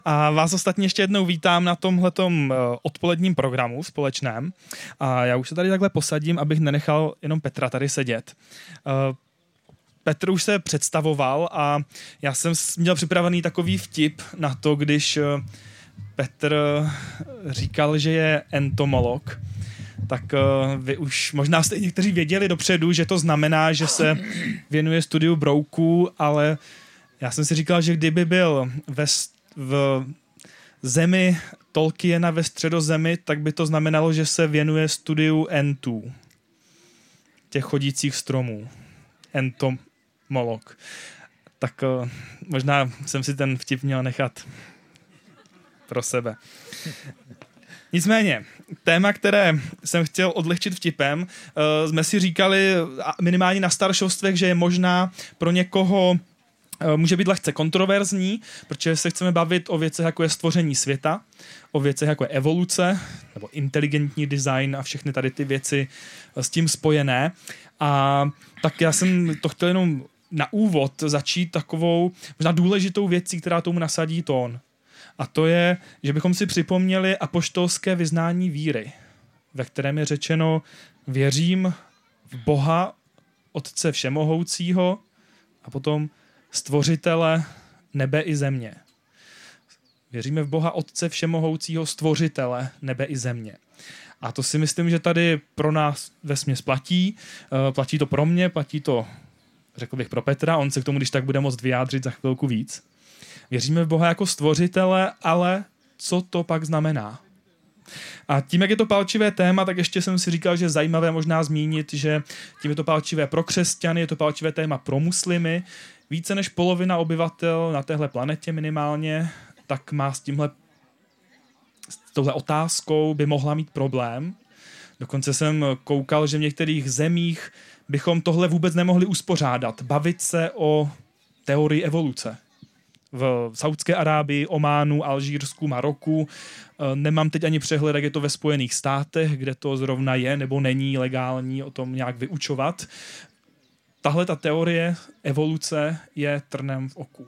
A vás ostatně ještě jednou vítám na tomhletom odpoledním programu společném. A já už se tady takhle posadím, abych nenechal jenom Petra tady sedět. Petr už se představoval a já jsem měl připravený takový vtip na to, když Petr říkal, že je entomolog. Tak vy už možná jste někteří věděli dopředu, že to znamená, že se věnuje studiu brouků, ale já jsem si říkal, že kdyby byl v zemi Tolkiena ve Středozemi, tak by to znamenalo, že se věnuje studiu entů, těch chodících stromů. Entomolog. Tak možná jsem si ten vtip měl nechat pro sebe. Nicméně, téma, které jsem chtěl odlehčit vtipem, jsme si říkali minimálně na staršovstvech, že je možná pro někoho může být lehce kontroverzní, protože se chceme bavit o věcech, jako je stvoření světa, o věcech, jako je evoluce, nebo inteligentní design a všechny tady ty věci s tím spojené. A tak já jsem to chtěl jenom na úvod začít takovou možná důležitou věcí, která tomu nasadí tón. A to je, že bychom si připomněli apoštolské vyznání víry, ve kterém je řečeno: věřím v Boha, Otce všemohoucího, a potom stvořitele nebe i země. Věříme v Boha Otce všemohoucího, stvořitele nebe i země. A to si myslím, že tady pro nás vesměs platí. Platí to pro mě, platí to, řekl bych, pro Petra. On se k tomu, když tak bude moct vyjádřit za chvilku víc. Věříme v Boha jako stvořitele, ale co to pak znamená? A tím, jak je to palčivé téma, tak ještě jsem si říkal, že je zajímavé možná zmínit, že tím je to palčivé pro křesťany, je to palčivé téma pro muslimy. Více než polovina obyvatel na téhle planetě minimálně, tak má s touhle otázkou by mohla mít problém. Dokonce jsem koukal, že v některých zemích bychom tohle vůbec nemohli uspořádat. Bavit se o teorii evoluce. V Saudské Arábii, Ománu, Alžírsku, Maroku. Nemám teď ani přehled, jak je to ve Spojených státech, kde to zrovna je nebo není legální o tom nějak vyučovat. Tahle ta teorie evoluce je trnem v oku.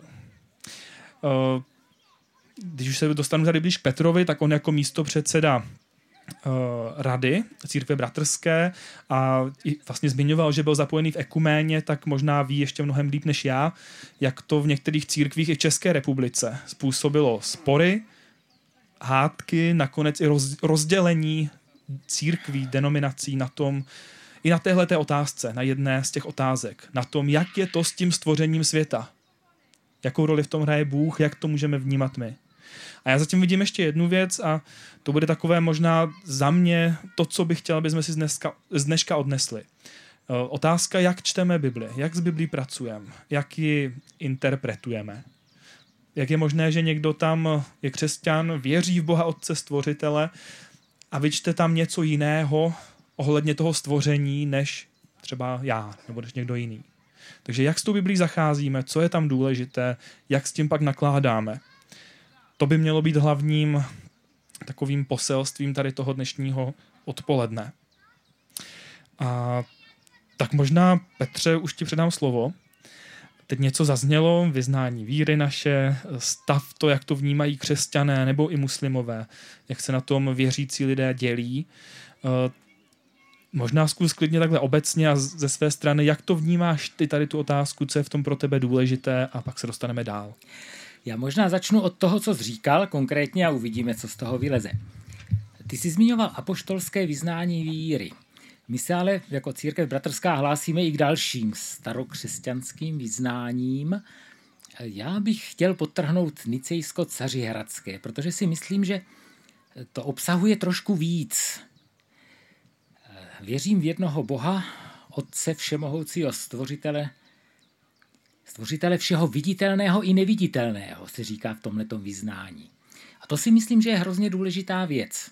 Když už se dostanu tady blíž k Petrovi, tak on jako místopředseda rady církve bratrské a vlastně zmiňoval, že byl zapojený v ekuméně, tak možná ví ještě mnohem líp než já, jak to v některých církvích i v České republice způsobilo spory, hádky, nakonec i rozdělení církví, denominací na tom, i na téhleté otázce, na jedné z těch otázek, na tom, jak je to s tím stvořením světa. Jakou roli v tom hraje Bůh, jak to můžeme vnímat my. A já zatím vidím ještě jednu věc a to bude takové možná za mě to, co bych chtěl, aby jsme si z dneška odnesli. Otázka, jak čteme Bibli, jak s Biblí pracujeme, jak ji interpretujeme. Jak je možné, že někdo tam je křesťan, věří v Boha Otce Stvořitele a vyčte tam něco jiného ohledně toho stvoření, než třeba já nebo než někdo jiný. Takže jak s tou Biblí zacházíme, co je tam důležité, jak s tím pak nakládáme. To by mělo být hlavním takovým poselstvím tady toho dnešního odpoledne. A tak možná, Petře, už ti předám slovo. Teď něco zaznělo, vyznání víry naše, stav to, jak to vnímají křesťané nebo i muslimové, jak se na tom věřící lidé dělí. Možná zkus klidně takhle obecně a ze své strany, jak to vnímáš ty tady tu otázku, co je v tom pro tebe důležité, a pak se dostaneme dál. Já možná začnu od toho, co jsi říkal konkrétně, a uvidíme, co z toho vyleze. Ty jsi zmiňoval apoštolské vyznání víry. My se ale jako církev bratrská hlásíme i k dalším starokřesťanským vyznáním. Já bych chtěl podtrhnout nicejsko-cařihradské, protože si myslím, že to obsahuje trošku víc. Věřím v jednoho Boha, Otce všemohoucího, stvořitele všeho viditelného i neviditelného, se říká v tomhletom vyznání. A to si myslím, že je hrozně důležitá věc.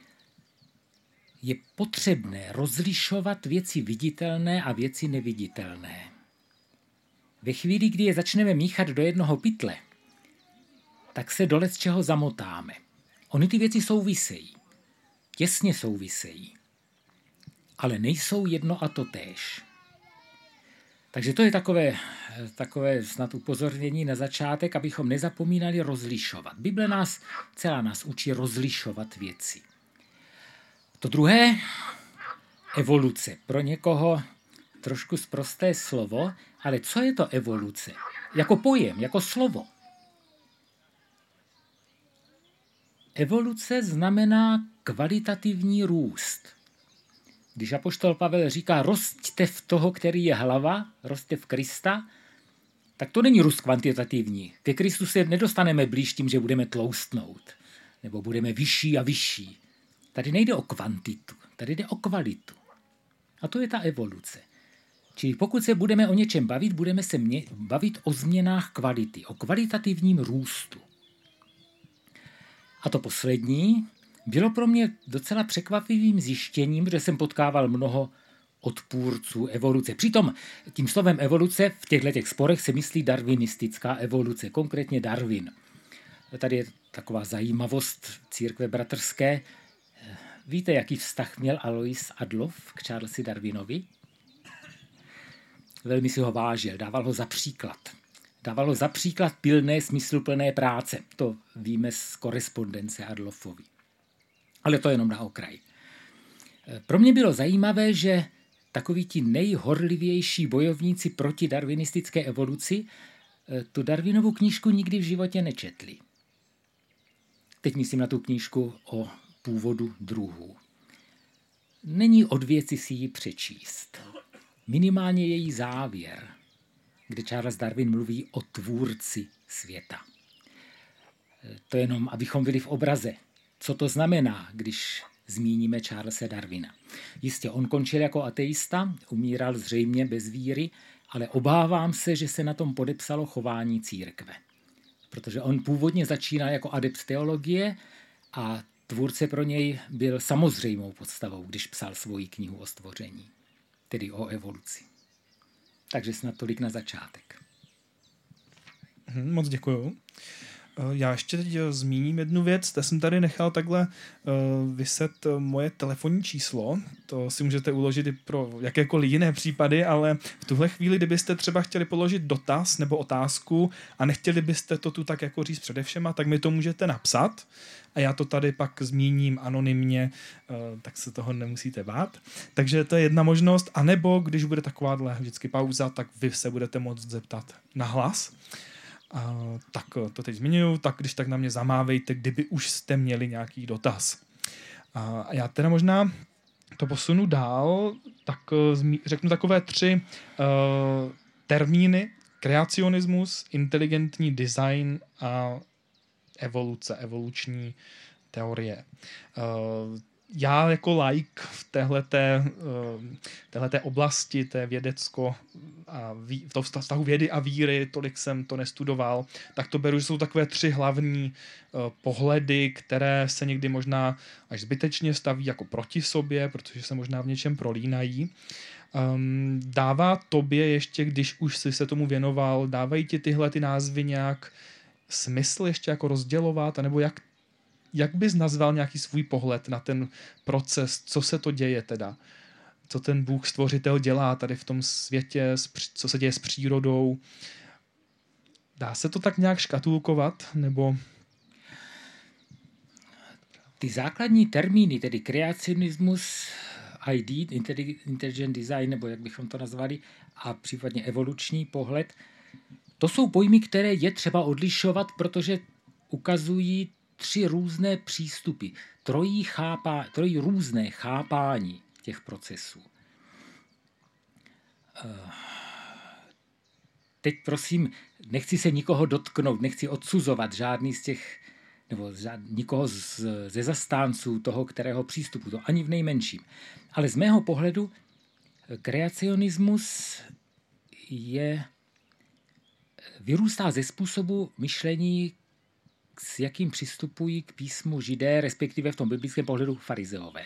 Je potřebné rozlišovat věci viditelné a věci neviditelné. Ve chvíli, kdy je začneme míchat do jednoho pytle, tak se do lecčeho zamotáme. Ony ty věci souvisejí. Těsně souvisejí. Ale nejsou jedno a to též. Takže to je takové snad upozornění na začátek, abychom nezapomínali rozlišovat. Bible celá nás učí rozlišovat věci. To druhé, evoluce. Pro někoho trošku sprosté slovo, ale co je to evoluce? Jako pojem, jako slovo. Evoluce znamená kvalitativní růst. Když apoštol Pavel říká, rosťte v toho, který je hlava, rosťte v Krista, tak to není růst kvantitativní. Ke Kristu se nedostaneme blíž tím, že budeme tloustnout, nebo budeme vyšší a vyšší. Tady nejde o kvantitu, tady jde o kvalitu. A to je ta evoluce. Čili pokud se budeme o něčem bavit, budeme se bavit o změnách kvality, o kvalitativním růstu. A to poslední bylo pro mě docela překvapivým zjištěním, že jsem potkával mnoho odpůrců evoluce. Přitom tím slovem evoluce v těchto sporech se myslí darwinistická evoluce, konkrétně Darwin. Tady je taková zajímavost církve bratrské. Víte, jaký vztah měl Alois Adolf k Charlesi Darwinovi? Velmi si ho vážil, dával ho za příklad. Dával ho za příklad pilné, smysluplné práce. To víme z korespondence Adolfovi. Ale to jenom na okraj. Pro mě bylo zajímavé, že takoví ti nejhorlivější bojovníci proti darwinistické evoluci tu Darwinovu knížku nikdy v životě nečetli. Teď myslím na tu knížku o původu druhů. Není od věci si ji přečíst. Minimálně její závěr, kde Charles Darwin mluví o tvůrci světa. To jenom, abychom byli v obraze. Co to znamená, když zmíníme Charlese Darwina? Jistě, on končil jako ateista, umíral zřejmě bez víry, ale obávám se, že se na tom podepsalo chování církve. Protože on původně začínal jako adept teologie a tvůrce pro něj byl samozřejmou podstavou, když psal svoji knihu o stvoření, tedy o evoluci. Takže snad tolik na začátek. Moc děkuju. Já ještě teď zmíním jednu věc. Já jsem tady nechal takhle vyset moje telefonní číslo. To si můžete uložit i pro jakékoliv jiné případy, ale v tuhle chvíli, kdybyste třeba chtěli položit dotaz nebo otázku a nechtěli byste to tu tak jako říct především, tak mi to můžete napsat a já to tady pak zmíním anonymně, tak se toho nemusíte bát. Takže to je jedna možnost. A nebo když bude takováhle vždycky pauza, tak vy se budete moct zeptat na hlas. Tak to teď zmiňuji, tak když tak na mě zamávejte, kdyby už jste měli nějaký dotaz. A já teda možná to posunu dál, tak řeknu takové 3 termíny: kreacionismus, inteligentní design a evoluce, evoluční teorie. Já jako laik v téhleté oblasti, té vědecko a v tom vztahu vědy a víry, tolik jsem to nestudoval, tak to beru, že jsou takové 3 hlavní pohledy, které se někdy možná až zbytečně staví jako proti sobě, protože se možná v něčem prolínají. Dává tobě ještě, když už jsi se tomu věnoval, dávají ti tyhle ty názvy nějak smysl ještě jako rozdělovat, anebo jak bys nazval nějaký svůj pohled na ten proces, co se to děje teda? Co ten Bůh stvořitel dělá tady v tom světě, co se děje s přírodou? Dá se to tak nějak škatulkovat, nebo... Ty základní termíny, tedy kreacionismus, ID, intelligent design, nebo jak bychom to nazvali, a případně evoluční pohled, to jsou pojmy, které je třeba odlišovat, protože ukazují 3 různé přístupy, trojí různé chápání těch procesů. Teď prosím, nechci se nikoho dotknout, nechci odsuzovat žádný z těch, nebo nikoho ze zastánců toho, kterého přístupu, to ani v nejmenším. Ale z mého pohledu kreacionismus vyrůstá ze způsobu myšlení, s jakým přistupují k písmu Židé, respektive v tom biblickém pohledu farizeové.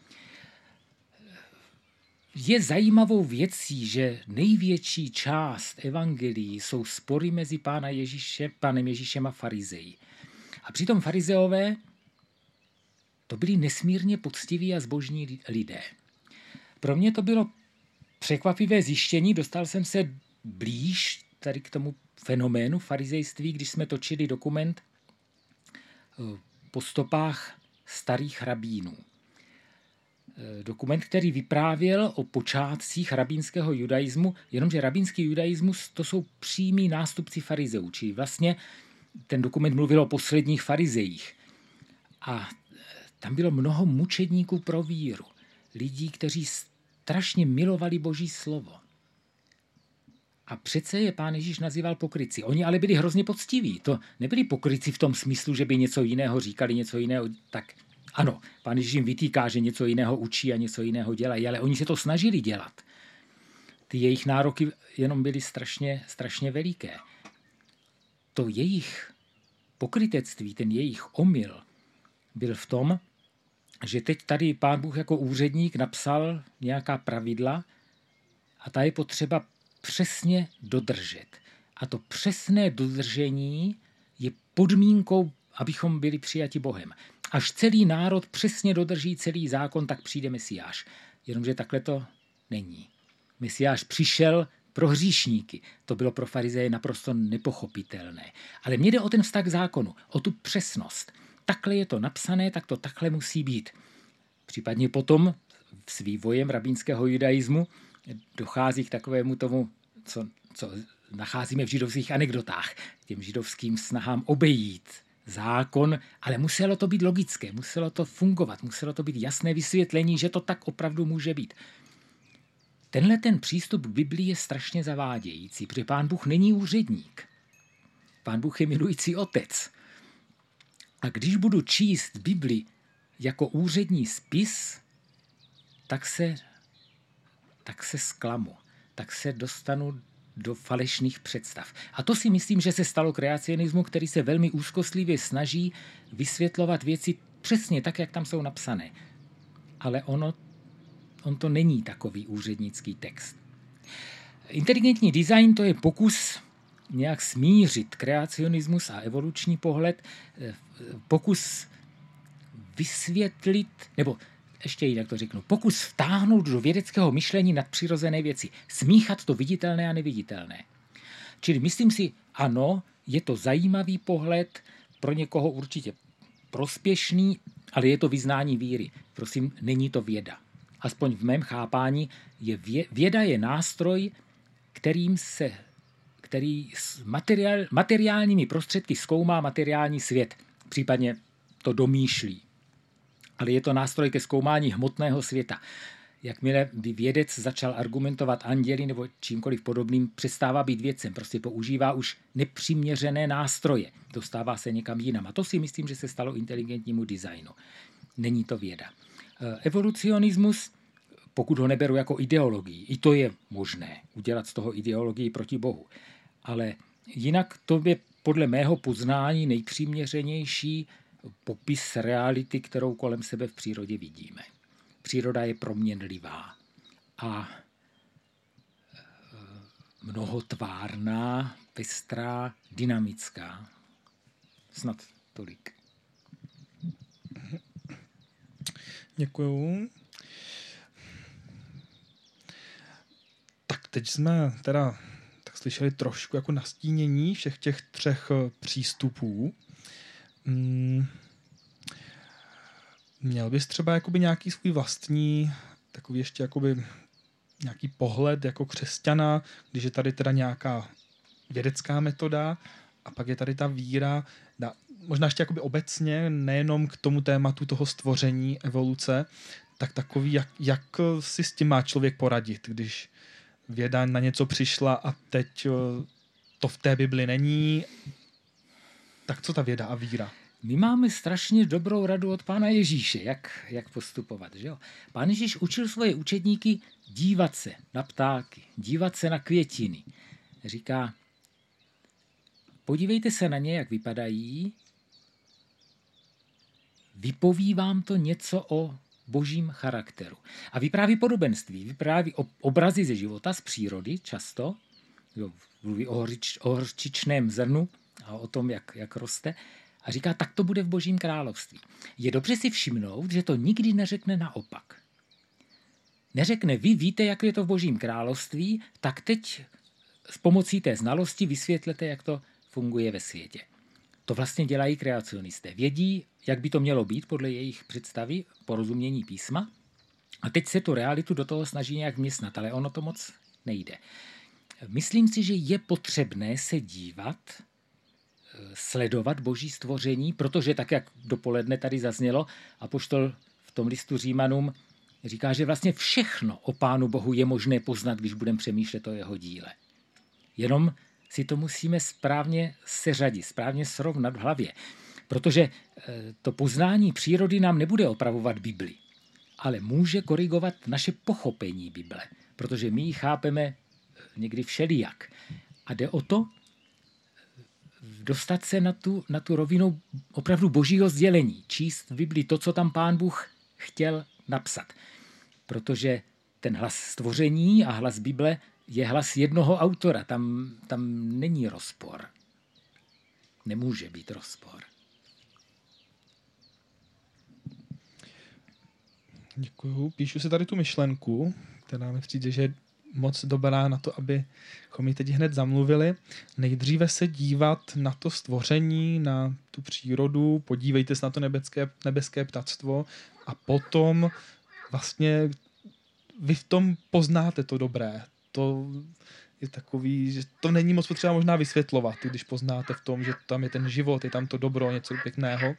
Je zajímavou věcí, že největší část evangelií jsou spory mezi Pánem Ježíšem a farizeji. A přitom farizeové to byli nesmírně poctiví a zbožní lidé. Pro mě to bylo překvapivé zjištění, dostal jsem se blíž tady k tomu fenoménu farizejství, když jsme točili dokument po stopách starých rabínů. Dokument, který vyprávěl o počátcích rabínského judaismu, jenomže rabínský judaismus to jsou přímí nástupci farizeů, čili vlastně ten dokument mluvil o posledních farizejích. A tam bylo mnoho mučedníků pro víru, lidí, kteří strašně milovali Boží slovo. A přece je Pán Ježíš nazýval pokrytci. Oni ale byli hrozně poctiví. To nebyli pokrytci v tom smyslu, že by něco jiného říkali, něco jiného. Tak ano, Pán Ježíš jim vytýká, že něco jiného učí a něco jiného dělají, ale oni se to snažili dělat. Ty jejich nároky jenom byly strašně veliké. To jejich pokrytectví, ten jejich omyl byl v tom, že teď tady Pán Bůh jako úředník napsal nějaká pravidla a ta je potřeba přesně dodržet. A to přesné dodržení je podmínkou, abychom byli přijati Bohem. Až celý národ přesně dodrží celý zákon, tak přijde Mesiáš. Jenomže takhle to není. Mesiáš přišel pro hříšníky. To bylo pro farizeje naprosto nepochopitelné. Ale mně jde o ten vztah k zákonu, o tu přesnost. Takhle je to napsané, tak to takhle musí být. Případně potom s vývojem rabínského judaismu dochází k takovému tomu, co nacházíme v židovských anekdotách, těm židovským snahám obejít zákon, ale muselo to být logické, muselo to fungovat, muselo to být jasné vysvětlení, že to tak opravdu může být. Tenhle ten přístup k Biblii je strašně zavádějící, protože Pán Bůh není úředník. Pán Bůh je milující otec. A když budu číst Bibli jako úřední spis, tak se zklamu, tak se dostanu do falešných představ. A to si myslím, že se stalo kreacionismu, který se velmi úzkostlivě snaží vysvětlovat věci přesně tak, jak tam jsou napsané. Ale on to není takový úřednický text. Inteligentní design to je pokus nějak smířit kreacionismus a evoluční pohled, pokus vysvětlit, nebo ještě jinak to řeknu, pokus vtáhnout do vědeckého myšlení nadpřirozené věci, smíchat to viditelné a neviditelné. Čili myslím si, ano, je to zajímavý pohled, pro někoho určitě prospěšný, ale je to vyznání víry. Prosím, není to věda. Aspoň v mém chápání věda je nástroj, který s materiálními prostředky zkoumá materiální svět, případně to domýšlí. Ale je to nástroj ke zkoumání hmotného světa. Jakmile by vědec začal argumentovat anděli nebo čímkoliv podobným, přestává být vědcem. Prostě používá už nepřiměřené nástroje. Dostává se někam jinam. A to si myslím, že se stalo inteligentnímu designu. Není to věda. Evolucionismus, pokud ho neberu jako ideologii, i to je možné udělat z toho ideologii proti Bohu. Ale jinak to je podle mého poznání nejpřiměřenější popis reality, kterou kolem sebe v přírodě vidíme. Příroda je proměnlivá a mnohotvárná, pestrá, dynamická. Snad tolik. Děkuju. Tak teď jsme teda tak slyšeli trošku jako nastínění všech těch 3 přístupů. Měl bys třeba jakoby nějaký svůj vlastní, takový ještě jakoby nějaký pohled jako křesťana, když je tady teda nějaká vědecká metoda a pak je tady ta víra, možná ještě jakoby obecně, nejenom k tomu tématu toho stvoření, evoluce, tak takový, jak si s tím má člověk poradit, když věda na něco přišla a teď to v té Bibli není, tak co ta věda a víra? My máme strašně dobrou radu od Pána Ježíše, jak postupovat. Že jo? Pán Ježíš učil svoje učedníky dívat se na ptáky, dívat se na květiny. Říká, podívejte se na ně, jak vypadají, vypoví vám to něco o božím charakteru. A vypráví podobenství, vypráví obrazy ze života, z přírody často, mluví o hořčičném zrnu a o tom, jak roste, a říká, tak to bude v Božím království. Je dobře si všimnout, že to nikdy neřekne naopak. neřekne, vy víte, jak je to v Božím království, tak teď s pomocí té znalosti vysvětlete, jak to funguje ve světě. To vlastně dělají kreacionisté. Vědí, jak by to mělo být podle jejich představy, porozumění písma, a teď se tu realitu do toho snaží nějak vměstnat, ale ono to moc nejde. Myslím si, že je potřebné se dívat, sledovat Boží stvoření, protože tak, jak dopoledne tady zaznělo, apoštol v tom listu Římanům říká, že vlastně všechno o Pánu Bohu je možné poznat, když budeme přemýšlet o jeho díle. Jenom si to musíme správně seřadit, správně srovnat v hlavě. Protože to poznání přírody nám nebude opravovat Bibli, ale může korigovat naše pochopení Bible, protože my ji chápeme někdy všelijak. A jde o to, dostat se na tu rovinu opravdu božího sdělení, číst v Bibli to, co tam Pán Bůh chtěl napsat. Protože ten hlas stvoření a hlas Bible je hlas jednoho autora. Tam není rozpor. Nemůže být rozpor. Děkuju. Píšu si tady tu myšlenku, která mi přijde, že je moc dobrá na to, abychom ji teď hned zamluvili. Nejdříve se dívat na to stvoření, na tu přírodu, podívejte se na to nebeské ptactvo a potom vlastně vy v tom poznáte to dobré. To je takový, že to není moc potřeba možná vysvětlovat, když poznáte v tom, že tam je ten život, je tam to dobro, něco pěkného.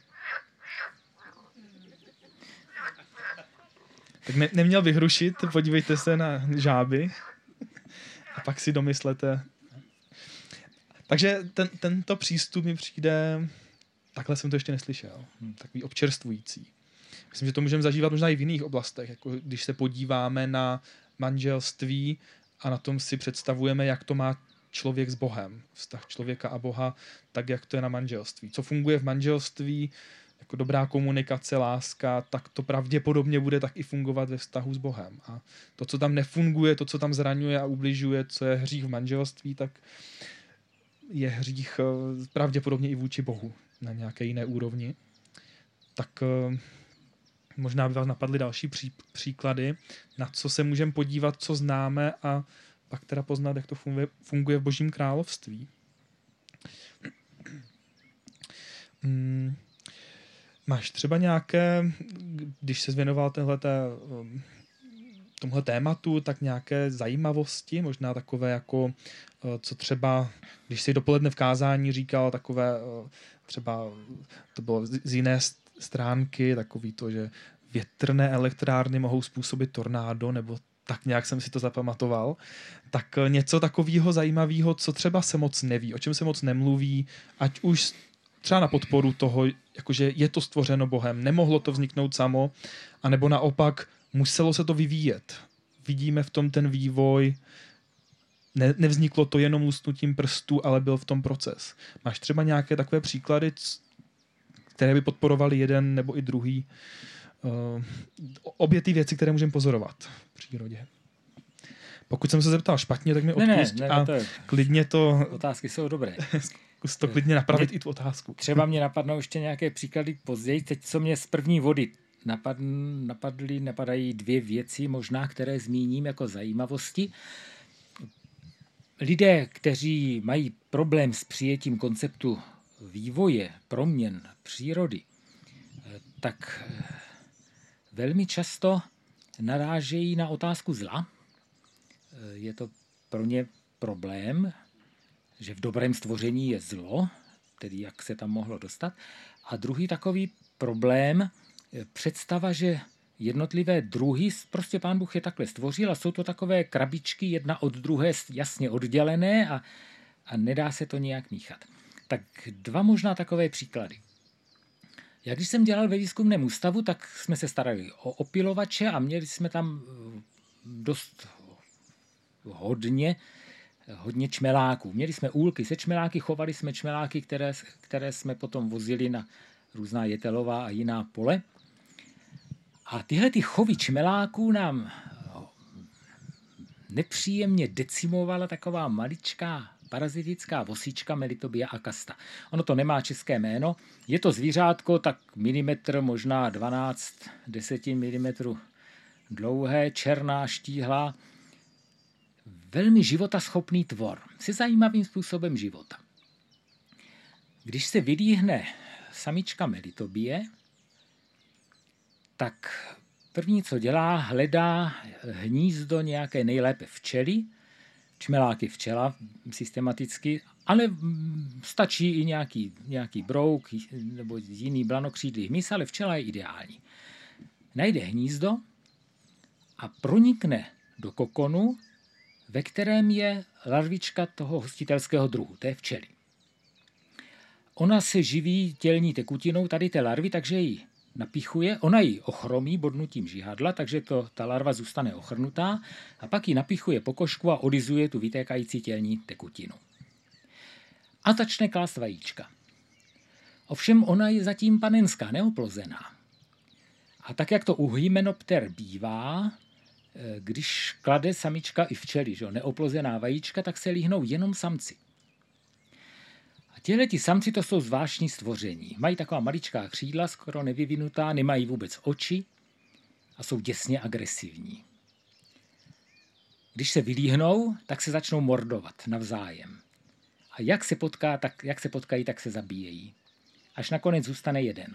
Tak neměl vyhrušit, podívejte se na žáby a pak si domyslete. Takže tento přístup mi přijde, takhle jsem to ještě neslyšel, takový občerstvující. Myslím, že to můžeme zažívat možná i v jiných oblastech, jako když se podíváme na manželství a na tom si představujeme, jak to má člověk s Bohem, vztah člověka a Boha, tak jak to je na manželství. Co funguje v manželství, jako dobrá komunikace, láska, tak to pravděpodobně bude tak i fungovat ve vztahu s Bohem. A to, co tam nefunguje, to, co tam zraňuje a ubližuje, co je hřích v manželství, tak je hřích pravděpodobně i vůči Bohu na nějaké jiné úrovni. Tak možná by vás napadly další příklady, na co se můžeme podívat, co známe a pak teda poznat, jak to funguje v Božím království. Máš třeba nějaké, když se věnoval tomhle tématu, tak nějaké zajímavosti, možná takové jako, co třeba, když jsi dopoledne v kázání říkal, takové třeba, to bylo z jiné stránky, takový to, že větrné elektrárny mohou způsobit tornádo, nebo tak nějak jsem si to zapamatoval, tak něco takového zajímavého, co třeba se moc neví, o čem se moc nemluví, ať už třeba na podporu toho, jakože je to stvořeno Bohem, nemohlo to vzniknout samo, anebo naopak muselo se to vyvíjet. Vidíme v tom ten vývoj, nevzniklo to jenom lusknutím prstů, ale byl v tom proces. Máš třeba nějaké takové příklady, které by podporovaly jeden nebo i druhý, obě ty věci, které můžeme pozorovat v přírodě. Pokud jsem se zeptal špatně, tak mi odpusť a klidně to... Otázky jsou dobré. Zkus to klidně napravit i tu otázku. Třeba mě napadnou ještě nějaké příklady později. Teď, co mě z první vody napadají dvě věci, možná, které zmíním jako zajímavosti. Lidé, kteří mají problém s přijetím konceptu vývoje, proměn přírody, tak velmi často narážejí na otázku zla. Je to pro ně problém, že v dobrém stvoření je zlo, tedy jak se tam mohlo dostat. A druhý takový problém, představa, že jednotlivé druhy, prostě Pán Bůh je takhle stvořil a jsou to takové krabičky jedna od druhé jasně oddělené a nedá se to nějak míchat. Tak dva možná takové příklady. Já když jsem dělal ve výzkumném ústavu, tak jsme se starali o opylovače a měli jsme tam dost hodně čmeláků. Měli jsme úlky se čmeláky, chovali jsme čmeláky, které jsme potom vozili na různá jetelová a jiná pole. A tyhle ty chovy čmeláků nám nepříjemně decimovala taková maličká parazitická vosička Melitobia acasta. Ono to nemá české jméno. Je to zvířátko tak milimetr, možná 12 10 mm dlouhé, černá, štíhlá, velmi životaschopný tvor se zajímavým způsobem života. Když se vylíhne samička Melitobie, tak první, co dělá, hledá hnízdo nějaké nejlépe včely, čmelák je včela systematicky, ale stačí i nějaký brouk nebo jiný blanokřídlý hmyz, ale včela je ideální. Najde hnízdo a pronikne do kokonu, ve kterém je larvička toho hostitelského druhu, té včely. Ona se živí tělní tekutinou tady té larvy, takže ji napichuje, ona ji ochromí bodnutím žihadla, takže ta larva zůstane ochrnutá a pak ji napichuje po kožku a odizuje tu vytékající tělní tekutinu. A začne klást vajíčka. Ovšem ona je zatím panenská, neoplozená. A tak, jak to u hymenopter bývá, když klade samička i včely, že neoplozená vajíčka, tak se líhnou jenom samci. A tihleti samci to jsou zvláštní stvoření. Mají taková maličká křídla, skoro nevyvinutá, nemají vůbec oči a jsou děsně agresivní. Když se vylíhnou, tak se začnou mordovat navzájem. A jak se potkají, tak se zabíjejí. Až nakonec zůstane jeden.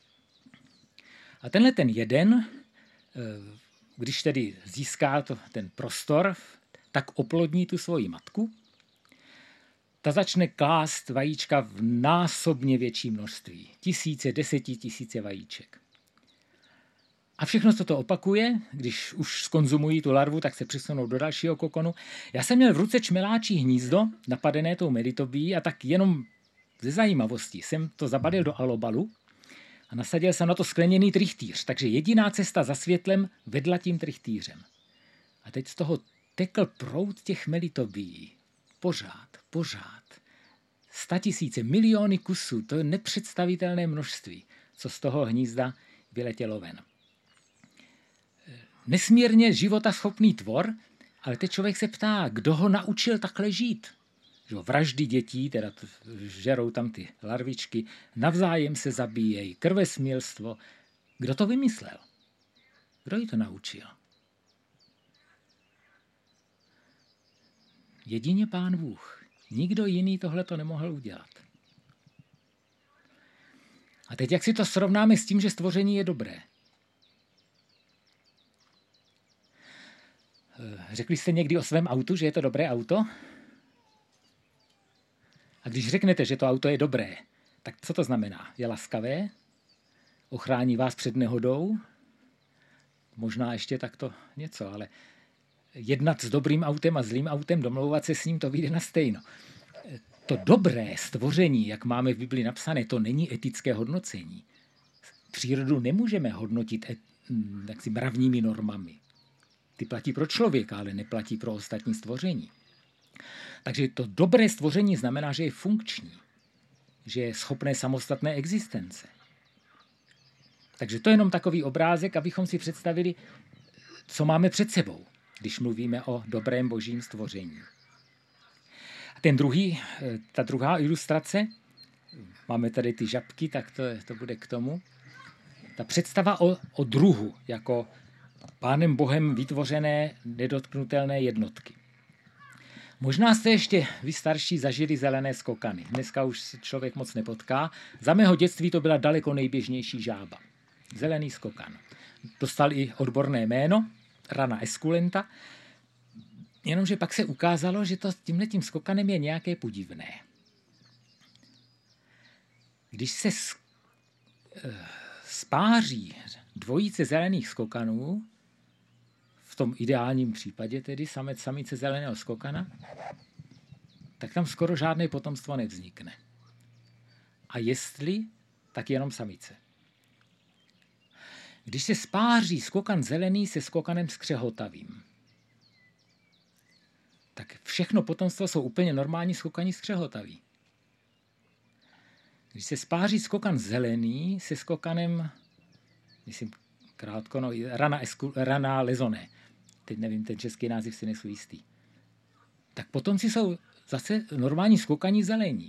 A tenhle ten jeden, když tedy získá ten prostor, tak oplodní tu svoji matku. Ta začne klást vajíčka v násobně větší množství. 1000 000 vajíček. A všechno, co to opakuje, když už skonzumují tu larvu, tak se přesunou do dalšího kokonu. Já jsem měl v ruce čmeláčí hnízdo, napadené tou Melitobií, a tak jenom ze zajímavosti jsem to zabalil do alobalu a nasadil jsem na to skleněný trichtýř, takže jediná cesta za světlem vedla tím trichtýřem. A teď z toho tekl proud těch Melitobií. Pořád. 100 000, miliony kusů, to je nepředstavitelné množství, co z toho hnízda vyletělo ven. Nesmírně životaschopný tvor, ale teď člověk se ptá, kdo ho naučil takhle žít. Že vraždy dětí, teda žerou tam ty larvičky, navzájem se zabíjejí, krvesmilstvo. Kdo to vymyslel? Kdo jí to naučil? Jedině Pán Bůh. Nikdo jiný tohle to nemohl udělat. A teď jak si to srovnáme s tím, že stvoření je dobré? Řekli jste někdy o svém autu, že je to dobré auto? A když řeknete, že to auto je dobré, tak co to znamená? Je laskavé? Ochrání vás před nehodou? Možná ještě takto něco, ale jednat s dobrým autem a zlým autem, domlouvat se s ním, to vyjde na stejno. To dobré stvoření, jak máme v Bibli napsané, to není etické hodnocení. Přírodu nemůžeme hodnotit jaksi mravními normami. Ty platí pro člověka, ale neplatí pro ostatní stvoření. Takže to dobré stvoření znamená, že je funkční, že je schopné samostatné existence. Takže to je jenom takový obrázek, abychom si představili, co máme před sebou, když mluvíme o dobrém božím stvoření. A ta druhá ilustrace, máme tady ty žabky, tak to bude k tomu. Ta představa o druhu, jako Pánem Bohem vytvořené nedotknutelné jednotky. Možná jste ještě vy starší zažili zelené skokany. Dneska už si člověk moc nepotká. Za mého dětství to byla daleko nejběžnější žába. Zelený skokan. Dostal i odborné jméno, Rana esculenta, jenomže pak se ukázalo, že to tímhletím skokanem je nějaké podivné. Když se spáří dvojice zelených skokanů, v tom ideálním případě tedy samec samice zeleného skokana, tak tam skoro žádné potomstvo nevznikne. A jestli, tak jenom samice. Když se spáří skokan zelený se skokanem skřehotavým, tak všechno potomstvo jsou úplně normální skokani skřehotaví. Když se spáří skokan zelený se skokanem, myslím krátko, Rana lezoné, teď nevím, ten český název si nejsou jistý, tak potomci jsou zase normální skokani zelení.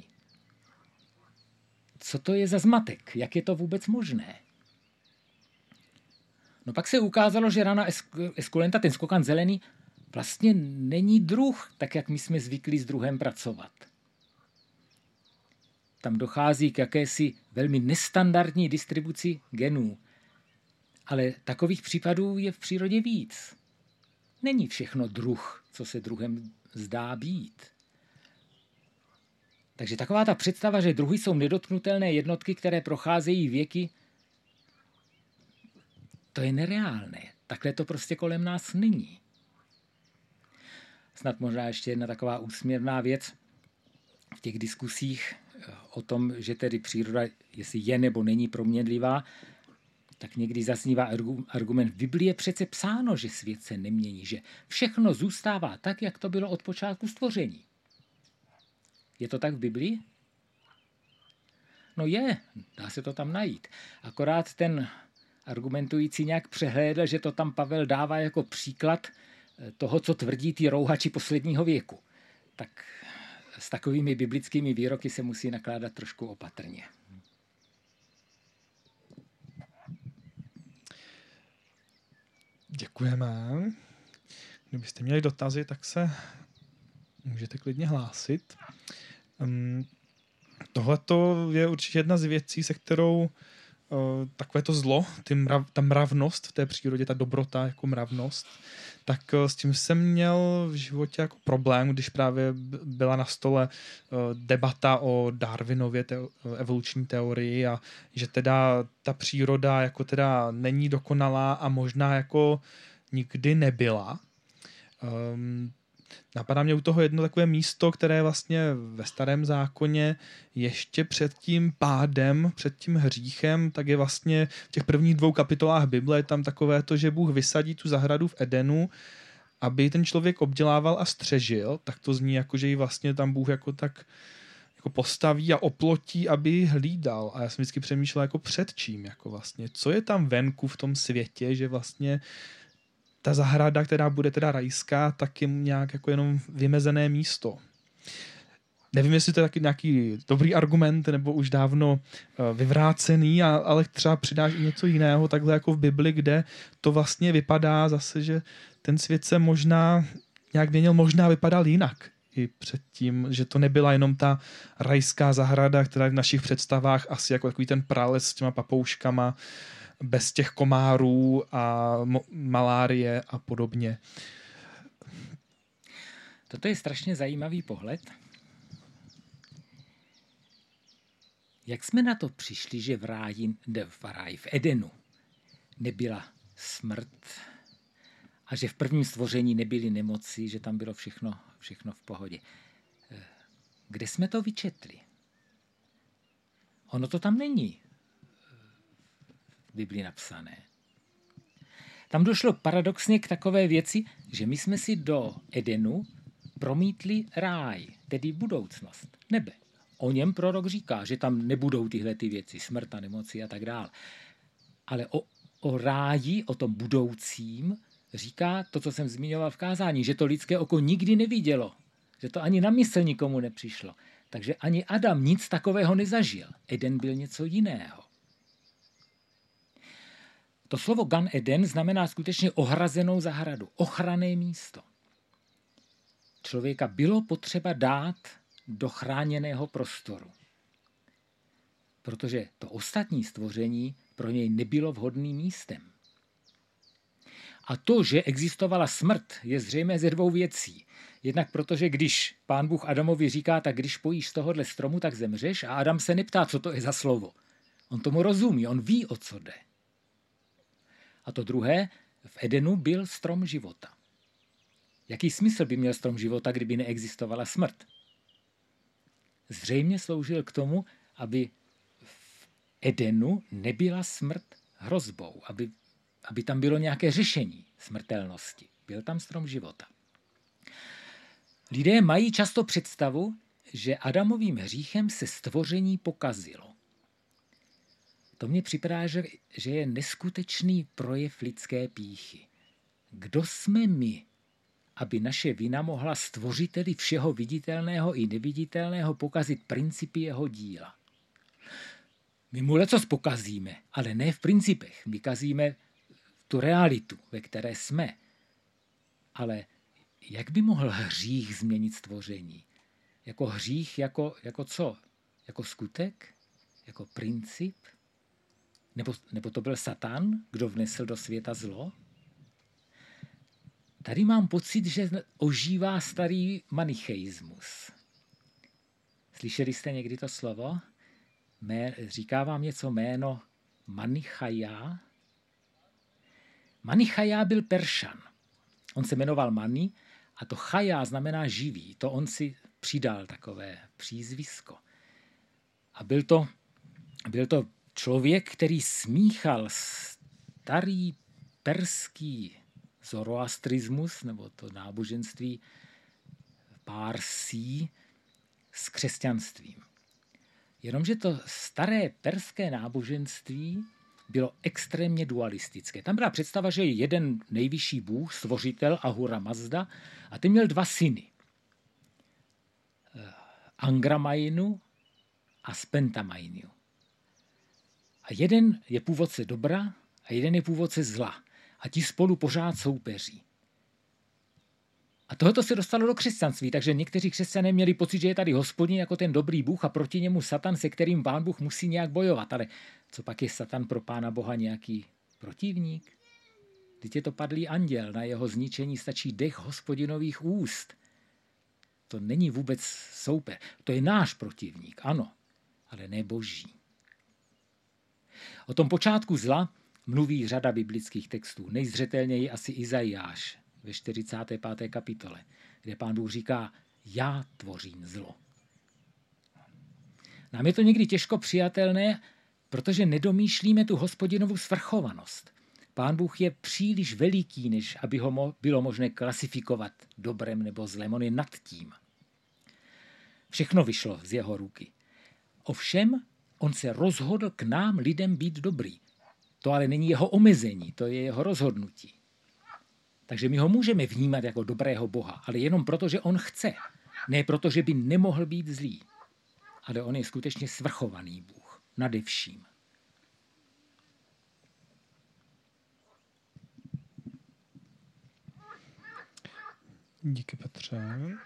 Co to je za zmatek? Jak je to vůbec možné? No pak se ukázalo, že rana esculenta, ten skokan zelený, vlastně není druh, tak jak my jsme zvyklí s druhem pracovat. Tam dochází k jakési velmi nestandardní distribuci genů. Ale takových případů je v přírodě víc. Není všechno druh, co se druhem zdá být. Takže taková ta představa, že druhy jsou nedotknutelné jednotky, které procházejí věky, to je nereálné. Takhle to prostě kolem nás není. Snad možná ještě jedna taková úsměvná věc v těch diskusích o tom, že tedy příroda, jestli je nebo není proměnlivá, tak někdy zaznívá argument, v Biblii je přece psáno, že svět se nemění, že všechno zůstává tak, jak to bylo od počátku stvoření. Je to tak v Biblii? No je, dá se to tam najít. Akorát ten argumentující nějak přehlédl, že to tam Pavel dává jako příklad toho, co tvrdí ty rouhači posledního věku. Tak s takovými biblickými výroky se musí nakládat trošku opatrně. Děkujeme. Kdybyste měli dotazy, tak se můžete klidně hlásit. Tohle je určitě jedna z věcí, se kterou takové to zlo, ta mravnost v té přírodě, ta dobrota jako mravnost, tak s tím jsem měl v životě jako problém, když právě byla na stole debata o Darwinově evoluční teorii a že teda ta příroda jako teda není dokonalá a možná jako nikdy nebyla. Napadá mě u toho jedno takové místo, které vlastně ve Starém zákoně ještě před tím pádem, před tím hříchem, tak je vlastně v těch prvních 2 kapitolách Bible je tam takové to, že Bůh vysadí tu zahradu v Edenu, aby ten člověk obdělával a střežil, tak to zní jako, že ji vlastně tam Bůh jako tak jako postaví a oplotí, aby ji hlídal. A já jsem vždycky přemýšlel jako před čím, jako vlastně, co je tam venku v tom světě, že vlastně ta zahrada, která bude teda rajská, tak je nějak jako jenom vymezené místo. Nevím, jestli to je taky nějaký dobrý argument, nebo už dávno vyvrácený, ale třeba přidáš i něco jiného, takhle jako v Bibli, kde to vlastně vypadá zase, že ten svět se možná nějak měnil, možná vypadal jinak. I předtím, že to nebyla jenom ta rajská zahrada, která je v našich představách asi jako takový ten prales s těma papouškama, bez těch komárů a malárie a podobně. Toto je strašně zajímavý pohled. Jak jsme na to přišli, že v Edenu nebyla smrt a že v prvním stvoření nebyly nemoci, že tam bylo všechno v pohodě? Kde jsme to vyčetli? Ono to tam není v Biblii napsané. Tam došlo paradoxně k takové věci, že my jsme si do Edenu promítli ráj, tedy budoucnost, nebe. O něm prorok říká, že tam nebudou tyhle ty věci, smrt a nemoci a tak dále. Ale o ráji, o tom budoucím, říká to, co jsem zmiňoval v kázání, že to lidské oko nikdy nevidělo, že to ani na mysl nikomu nepřišlo. Takže ani Adam nic takového nezažil. Eden byl něco jiného. To slovo Gan Eden znamená skutečně ohrazenou zahradu, ochranné místo. Člověka bylo potřeba dát do chráněného prostoru. Protože to ostatní stvoření pro něj nebylo vhodným místem. A to, že existovala smrt, je zřejmé ze 2 věcí. Jednak protože když Pán Bůh Adamovi říká, tak když pojíš z tohohle stromu, tak zemřeš, a Adam se neptá, co to je za slovo. On tomu rozumí, on ví, o co jde. A to druhé, v Edenu byl strom života. Jaký smysl by měl strom života, kdyby neexistovala smrt? Zřejmě sloužil k tomu, aby v Edenu nebyla smrt hrozbou, aby tam bylo nějaké řešení smrtelnosti. Byl tam strom života. Lidé mají často představu, že Adamovým hříchem se stvoření pokazilo. To mně připadá, že je neskutečný projev lidské pýchy. Kdo jsme my, aby naše vina mohla stvořiteli všeho viditelného i neviditelného pokazit principy jeho díla? My mu lecos pokazíme, ale ne v principech. My kazíme tu realitu, ve které jsme. Ale jak by mohl hřích změnit stvoření? Jako hřích, jako co? Jako skutek? Jako princip? Nebo to byl Satan, kdo vnesl do světa zlo? Tady mám pocit, že ožívá starý manicheismus. Slyšeli jste někdy to slovo? Říká vám něco jméno Manichaja? Manichaja byl Peršan. On se jmenoval Mani a to Chaja znamená živý. To on si přidal takové přízvisko. A byl to člověk, který smíchal starý perský zoroastrismus, nebo to náboženství Pársí, s křesťanstvím. Jenomže to staré perské náboženství bylo extrémně dualistické. Tam byla představa, že je jeden nejvyšší bůh, stvořitel Ahura Mazda, a ten měl dva syny. Angramainu a Spentamainu. A jeden je původce dobra a jeden je původce zla. A ti spolu pořád soupeří. A tohoto se dostalo do křesťanství, takže někteří křesťané měli pocit, že je tady Hospodin jako ten dobrý Bůh a proti němu Satan, se kterým Pán Bůh musí nějak bojovat. Ale co pak je Satan pro Pána Boha nějaký protivník? Teď je to padlý anděl, na jeho zničení stačí dech Hospodinových úst. To není vůbec soupeř. To je náš protivník, ano, ale ne boží. O tom počátku zla mluví řada biblických textů. Nejzřetelněji asi Izajáš ve 45. kapitole, kde Pán Bůh říká, já tvořím zlo. Nám je to někdy těžko přijatelné, protože nedomýšlíme tu Hospodinovu svrchovanost. Pán Bůh je příliš veliký, než aby ho bylo možné klasifikovat dobrem nebo zlem. On je nad tím. Všechno vyšlo z jeho ruky. Ovšem, on se rozhodl k nám, lidem, být dobrý. To ale není jeho omezení, to je jeho rozhodnutí. Takže my ho můžeme vnímat jako dobrého Boha, ale jenom proto, že on chce. Ne proto, že by nemohl být zlý. Ale on je skutečně svrchovaný Bůh, nade vším. Díky, Petře.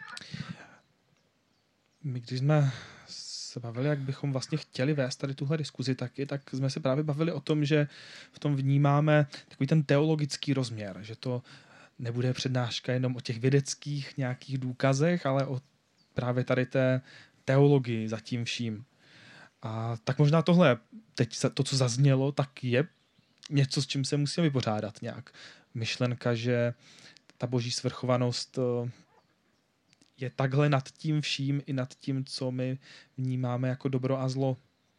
My když jsme se bavili, jak bychom vlastně chtěli vést tady tuhle diskuzi taky, tak jsme se právě bavili o tom, že v tom vnímáme takový ten teologický rozměr, že to nebude přednáška jenom o těch vědeckých nějakých důkazech, ale o právě tady té teologii za tím vším. A tak možná tohle, teď to, co zaznělo, tak je něco, s čím se musíme vypořádat nějak. Myšlenka, že ta boží svrchovanost je takhle nad tím vším i nad tím, co my vnímáme jako dobro a zlo.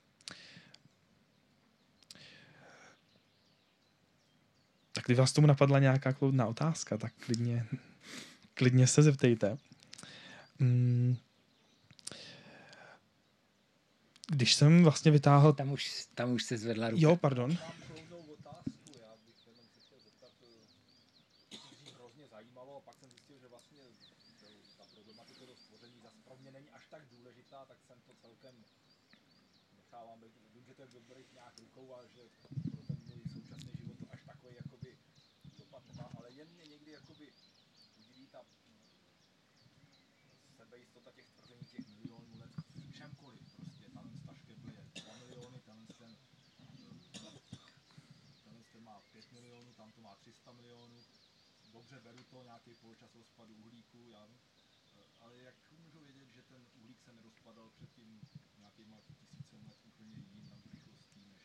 Tak kdyby vás tomu napadla nějaká kloudná otázka, tak klidně se zeptejte. Když jsem vlastně vytáhl... Tam už se zvedla ruka. Jo, pardon. Dobře, beru to, nějaký poločas rozpadu uhlíku, ale jak můžu vědět, že ten uhlík se nerozpadal předtím nějakýma tisícem let úplně jiným rychlostí než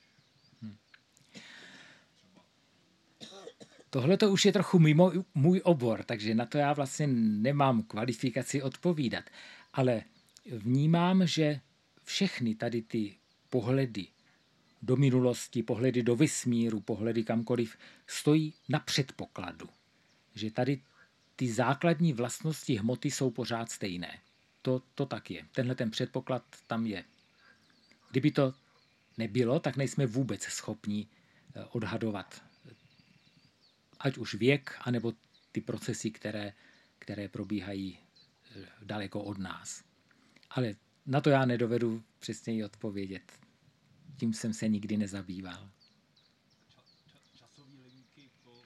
třeba? Tohle to už je trochu mimo můj obor, takže na to já vlastně nemám kvalifikaci odpovídat. Ale vnímám, že všechny tady ty pohledy do minulosti, pohledy do vesmíru, pohledy kamkoliv, stojí na předpokladu. Že tady ty základní vlastnosti hmoty jsou pořád stejné. To tak je. Tenhle ten předpoklad tam je. Kdyby to nebylo, tak nejsme vůbec schopni odhadovat ať už věk, anebo ty procesy, které probíhají daleko od nás. Ale na to já nedovedu přesněji odpovědět. Tím jsem se nikdy nezabýval. Časové linky po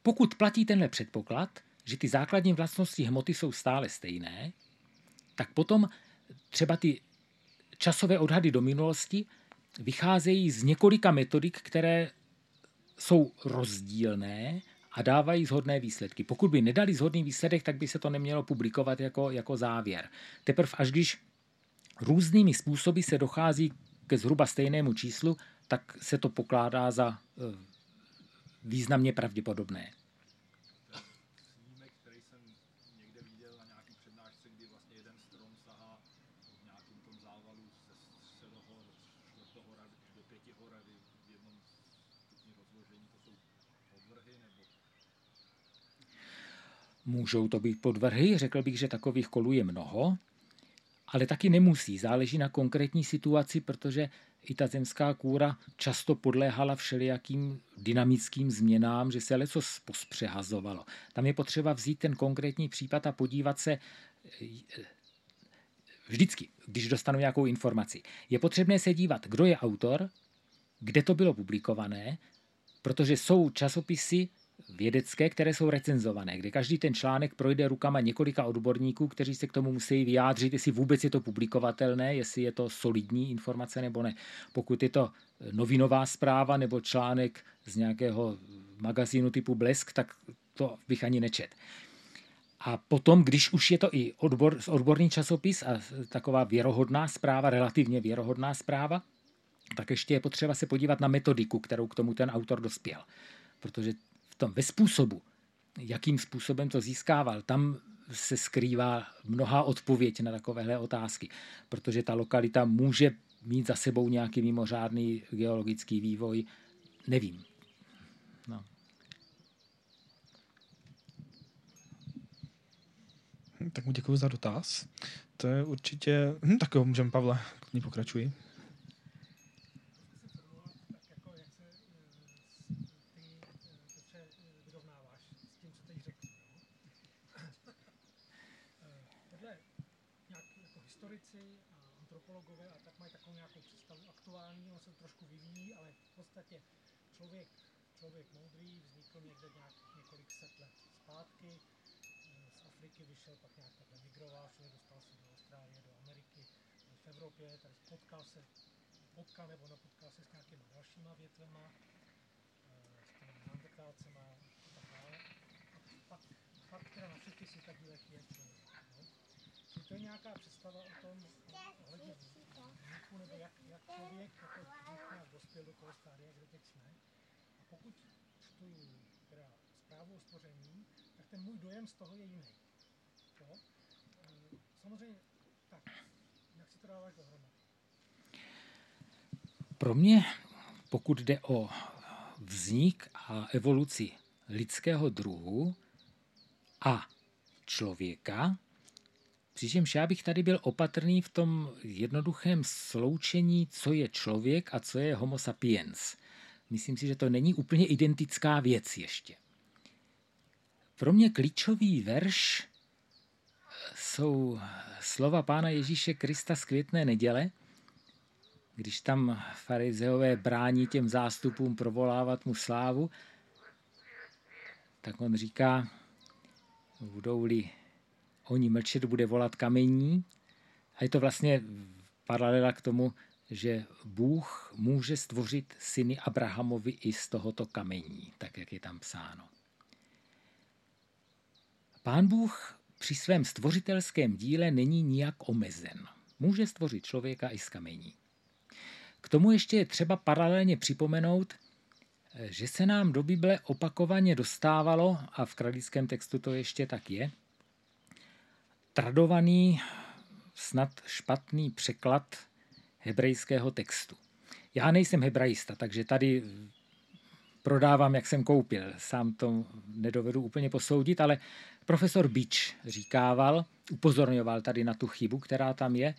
Pokud platí tenhle předpoklad, že ty základní vlastnosti hmoty jsou stále stejné, tak potom třeba ty časové odhady do minulosti vycházejí z několika metodik, které jsou rozdílné a dávají shodné výsledky. Pokud by nedali shodný výsledek, tak by se to nemělo publikovat jako závěr. Teprve až když různými způsoby se dochází ke zhruba stejnému číslu, tak se to pokládá za významně pravděpodobné. Snímek, který jsem někde viděl na nějaký přednášce, kdy vlastně jeden strom sahá v nějakém tom závalu ze Středohor, Čtvrtohor až do Pětihorady v jednom stupni rozložení, to jsou podvrhy nebo... Můžou to být podvrhy, řekl bych, že takových koluje mnoho, ale taky nemusí. Záleží na konkrétní situaci, protože i ta zemská kůra často podléhala všelijakým dynamickým změnám, že se lecos pospřehazovalo. Tam je potřeba vzít ten konkrétní případ a podívat se vždycky, když dostanu nějakou informaci. Je potřebné se dívat, kdo je autor, kde to bylo publikované, protože jsou časopisy vědecké, které jsou recenzované, kde každý ten článek projde rukama několika odborníků, kteří se k tomu musí vyjádřit, jestli vůbec je to publikovatelné, jestli je to solidní informace nebo ne. Pokud je to novinová zpráva nebo článek z nějakého magazínu typu Blesk, tak to bych ani nečet. A potom, když už je to i odborný časopis a taková věrohodná zpráva, relativně věrohodná zpráva, tak ještě je potřeba se podívat na metodiku, kterou k tomu ten autor dospěl. Protože v tom ve způsobu, jakým způsobem to získával, tam se skrývá mnohá odpověď na takovéhle otázky, protože ta lokalita může mít za sebou nějaký mimořádný geologický vývoj, nevím. No. Tak mu děkuji za dotaz. To je určitě... tak jo, můžeme, Pavle, klidně pokračuj. Historici a antropologové a tak mají takovou nějakou představu aktuální, on se trošku vyvíjí, ale v podstatě člověk moudrý vznikl někde několik set let zpátky, z Afriky vyšel, pak nějak takhle migroval, člověk dostal se do Austrálie, do Ameriky, v Evropě, tady potkal se s nějakýma dalšíma větvema, s těmi neandertálcema a tak dále. A pak teda na všech těch světadílech je člověk. To je nějaká představa o tom, ohledně vzniku, nebo jak člověk jako dospěl do toho stádia, kde teď jsme. A pokud čtu teda zprávu o stvoření, tak ten můj dojem z toho je jiný. Samozřejmě, tak, jak si to dáváš dohromady? Pro mě, pokud jde o vznik a evoluci lidského druhu a člověka, přičemž já bych tady byl opatrný v tom jednoduchém sloučení, co je člověk a co je homo sapiens. Myslím si, že to není úplně identická věc ještě. Pro mě klíčový verš jsou slova Pána Ježíše Krista z Květné neděle, když tam farizeové brání těm zástupům provolávat mu slávu, tak on říká, budou-li oni mlčet, bude volat kamení. A je to vlastně paralela k tomu, že Bůh může stvořit syny Abrahamovi i z tohoto kamení, tak jak je tam psáno. Pán Bůh při svém stvořitelském díle není nijak omezen. Může stvořit člověka i z kamení. K tomu ještě je třeba paralelně připomenout, že se nám do Bible opakovaně dostávalo, a v kralickém textu to ještě tak je, tradovaný, snad špatný překlad hebrejského textu. Já nejsem hebraista, takže tady prodávám, jak jsem koupil. Sám to nedovedu úplně posoudit, ale profesor Bič říkával, upozorňoval tady na tu chybu, která tam je.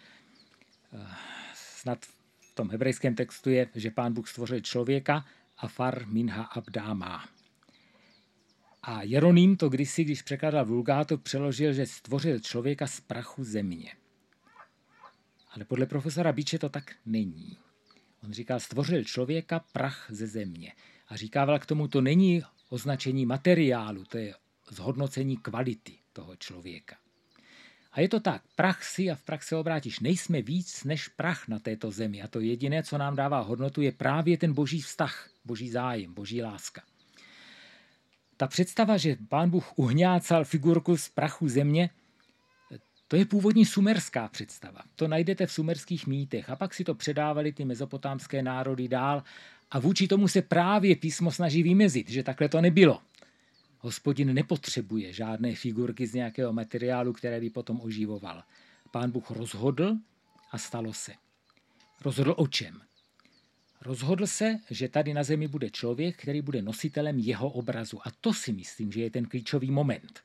Snad v tom hebrejském textu je, že Pán Bůh stvořil člověka a far minha abdáma. A Jeroným to kdysi, když překládal Vulgátu, přeložil, že stvořil člověka z prachu země. Ale podle profesora Biče to tak není. On říkal, stvořil člověka prach ze země. A říkával k tomu, to není označení materiálu, to je zhodnocení kvality toho člověka. A je to tak, prach si a v prach se obrátíš. Nejsme víc než prach na této zemi a to jediné, co nám dává hodnotu, je právě ten boží vztah, boží zájem, boží láska. Ta představa, že Pán Bůh uhňácal figurku z prachu země, to je původní sumerská představa. To najdete v sumerských mýtech a pak si to předávali ty mezopotámské národy dál a vůči tomu se právě písmo snaží vymezit, že takhle to nebylo. Hospodin nepotřebuje žádné figurky z nějakého materiálu, které by potom oživoval. Pán Bůh rozhodl a stalo se. Rozhodl o čem? Rozhodl se, že tady na zemi bude člověk, který bude nositelem jeho obrazu. A to si myslím, že je ten klíčový moment.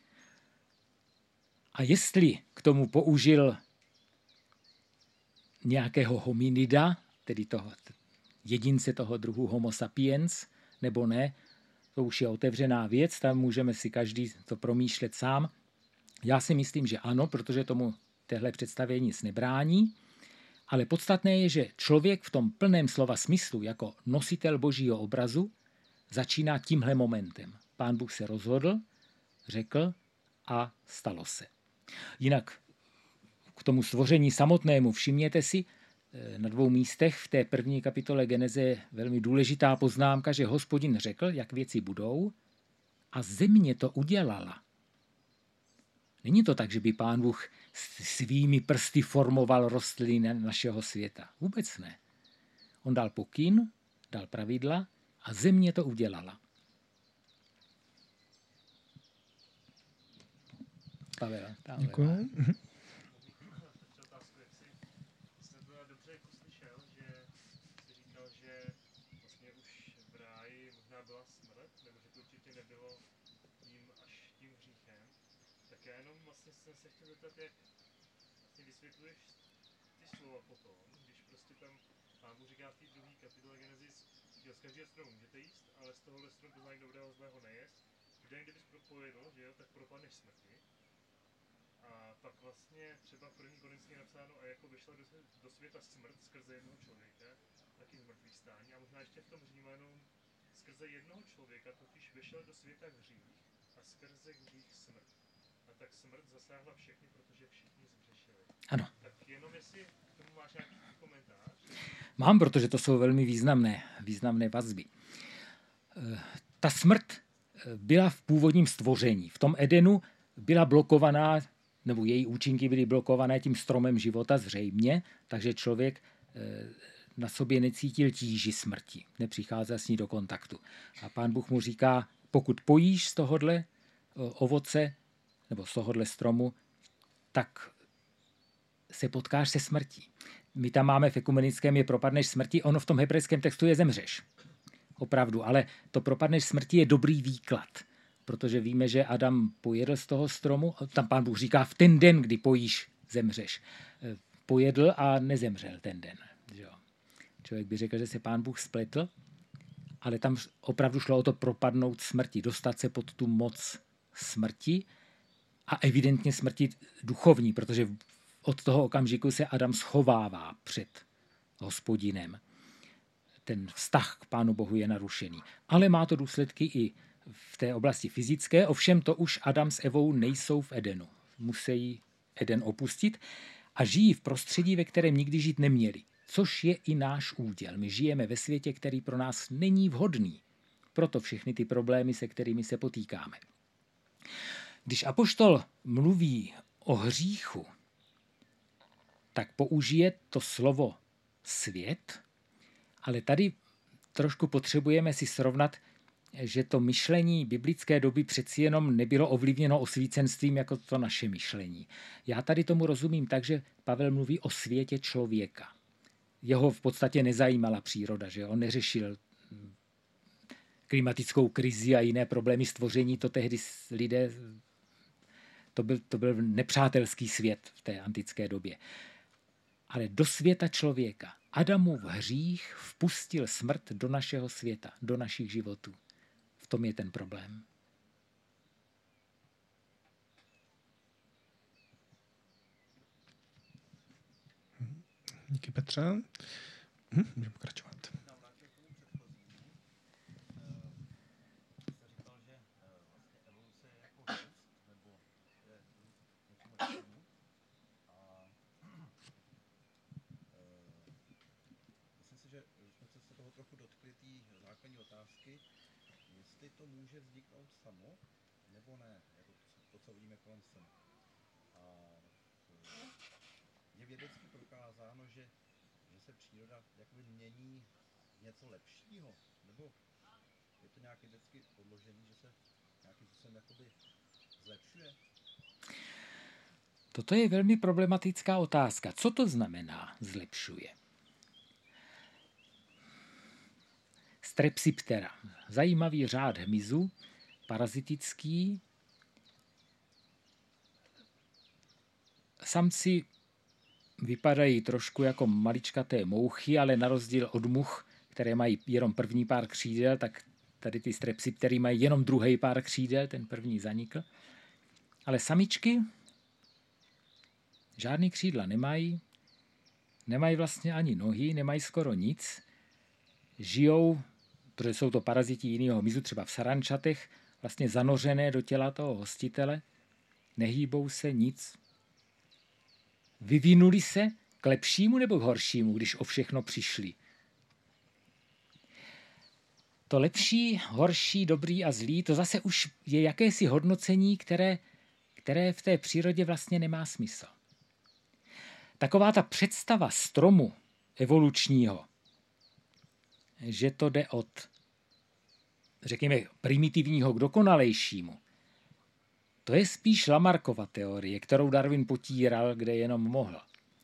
A jestli k tomu použil nějakého hominida, tedy toho jedince toho druhu Homo sapiens, nebo ne, to už je otevřená věc, tam můžeme si každý to promýšlet sám. Já si myslím, že ano, protože tomu téhle představě nic nebrání, ale podstatné je, že člověk v tom plném slova smyslu jako nositel božího obrazu začíná tímhle momentem. Pán Bůh se rozhodl, řekl a stalo se. Jinak k tomu stvoření samotnému všimněte si, na 2 místech v té 1. kapitole Geneze je velmi důležitá poznámka, že Hospodin řekl, jak věci budou a země to udělala. Není to tak, že by Pán Bůh svými prsty formoval rostliny našeho světa. Vůbec ne. On dal pokyn, dal pravidla a země to udělala. Pavel. Děkuji. Jsem se chtěl zeptat, jak vlastně vysvětluješ ty slova potom, když prostě tam Pán Bůh říká v té 2. kapitole Genesis, že z každého stromu můžete jíst, ale z tohohle stromu poznání dobrého zlého nejest. Den, kdybys propojedl, že jo, tak propadneš smrti. A pak vlastně třeba v 1. Korinském je napsáno, a jako vyšla do světa smrt skrze jednoho člověka, taky zmrtvých stání. A možná ještě v tom Římanům skrze jednoho člověka totiž vyšel do světa hřích a skrze hřích smrt. A tak smrt zasáhla všechny, protože všichni zhřešili. Ano. Tak jenom jestli k tomu máš nějaký komentář? Mám, protože to jsou velmi významné vazby. Ta smrt byla v původním stvoření. V tom Edenu byla blokovaná, nebo její účinky byly blokované tím stromem života zřejmě, takže člověk na sobě necítil tíži smrti, nepřicházel s ní do kontaktu. A Pán Bůh mu říká, pokud pojíš z tohohle ovoce, nebo z tohohle stromu, tak se potkáš se smrtí. My tam máme v ekumenickém je propadneš smrti, ono v tom hebrejském textu je zemřeš. Opravdu, ale to propadneš smrti je dobrý výklad, protože víme, že Adam pojedl z toho stromu, tam Pán Bůh říká, v ten den, kdy pojíš, zemřeš. Pojedl a nezemřel ten den. Jo. Člověk by řekl, že se Pán Bůh spletl, ale tam opravdu šlo o to propadnout smrti, dostat se pod tu moc smrti, a evidentně smrti duchovní, protože od toho okamžiku se Adam schovává před Hospodinem. Ten vztah k Pánu Bohu je narušený. Ale má to důsledky i v té oblasti fyzické, ovšem to už Adam s Evou nejsou v Edenu. Musí Eden opustit a žijí v prostředí, ve kterém nikdy žít neměli. Což je i náš úděl. My žijeme ve světě, který pro nás není vhodný. Proto všechny ty problémy, se kterými se potýkáme. Když apoštol mluví o hříchu, tak použije to slovo svět, ale tady trošku potřebujeme si srovnat, že to myšlení biblické doby přeci jenom nebylo ovlivněno osvícenstvím jako to naše myšlení. Já tady tomu rozumím tak, že Pavel mluví o světě člověka. Jeho v podstatě nezajímala příroda, že on neřešil klimatickou krizi a jiné problémy stvoření, to tehdy lidé, to byl nepřátelský svět v té antické době. Ale do světa člověka. Adamův hřích vpustil smrt do našeho světa, do našich životů. V tom je ten problém. Díky, Petře. Můžeme pokračovat. otázky, jestli to může vzniknout samo, nebo ne, jako to, co vidíme kolem sebe. A je vědecky prokázáno, že se příroda jakoby mění něco lepšího, nebo je to nějak vědecky podložený, že se nějakým způsobem jakoby zlepšuje? Toto je velmi problematická otázka. Co to znamená zlepšuje? Strepsiptera. Zajímavý řád hmyzu, parazitický. Samci vypadají trošku jako maličkaté mouchy, ale na rozdíl od much, které mají jenom první pár křídel, tak tady ty strepsiptery mají jenom druhý pár křídel, ten první zanikl. Ale samičky žádný křídla nemají, nemají vlastně ani nohy, nemají skoro nic. Žijou, protože jsou to paraziti jiného hmyzu, třeba v sarančatech, vlastně zanořené do těla toho hostitele, nehýbou se nic. Vyvinuli se k lepšímu nebo k horšímu, když o všechno přišli? To lepší, horší, dobrý a zlý, to zase už je jakési hodnocení, které v té přírodě vlastně nemá smysl. Taková ta představa stromu evolučního, že to jde od, řekněme, primitivního k dokonalejšímu, to je spíš Lamarckova teorie, kterou Darwin potíral, kde jenom mohl.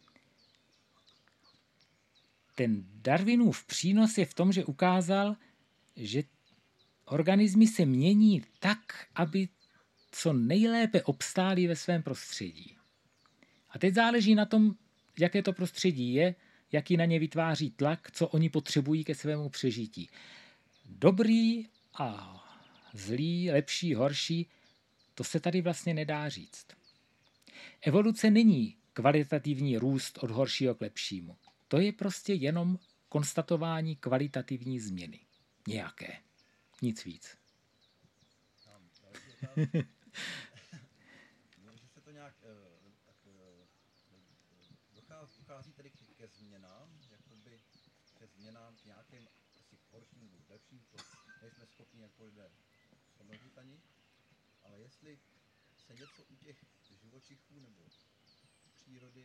Ten Darwinův přínos je v tom, že ukázal, že organismy se mění tak, aby co nejlépe obstály ve svém prostředí. A teď záleží na tom, jaké to prostředí je, jaký na ně vytváří tlak, co oni potřebují ke svému přežití. Dobrý a zlý, lepší, horší, to se tady vlastně nedá říct. Evoluce není kvalitativní růst od horšího k lepšímu. To je prostě jenom konstatování kvalitativní změny. Nějaké. Nic víc. Že se to nějak dochází tedy ke změnám, jakoby ke změnám k nějakým asi horším nebo lepším, to nejsme schopni jako lidé hodnotit ani, ale jestli se něco u těch živočichů nebo přírody,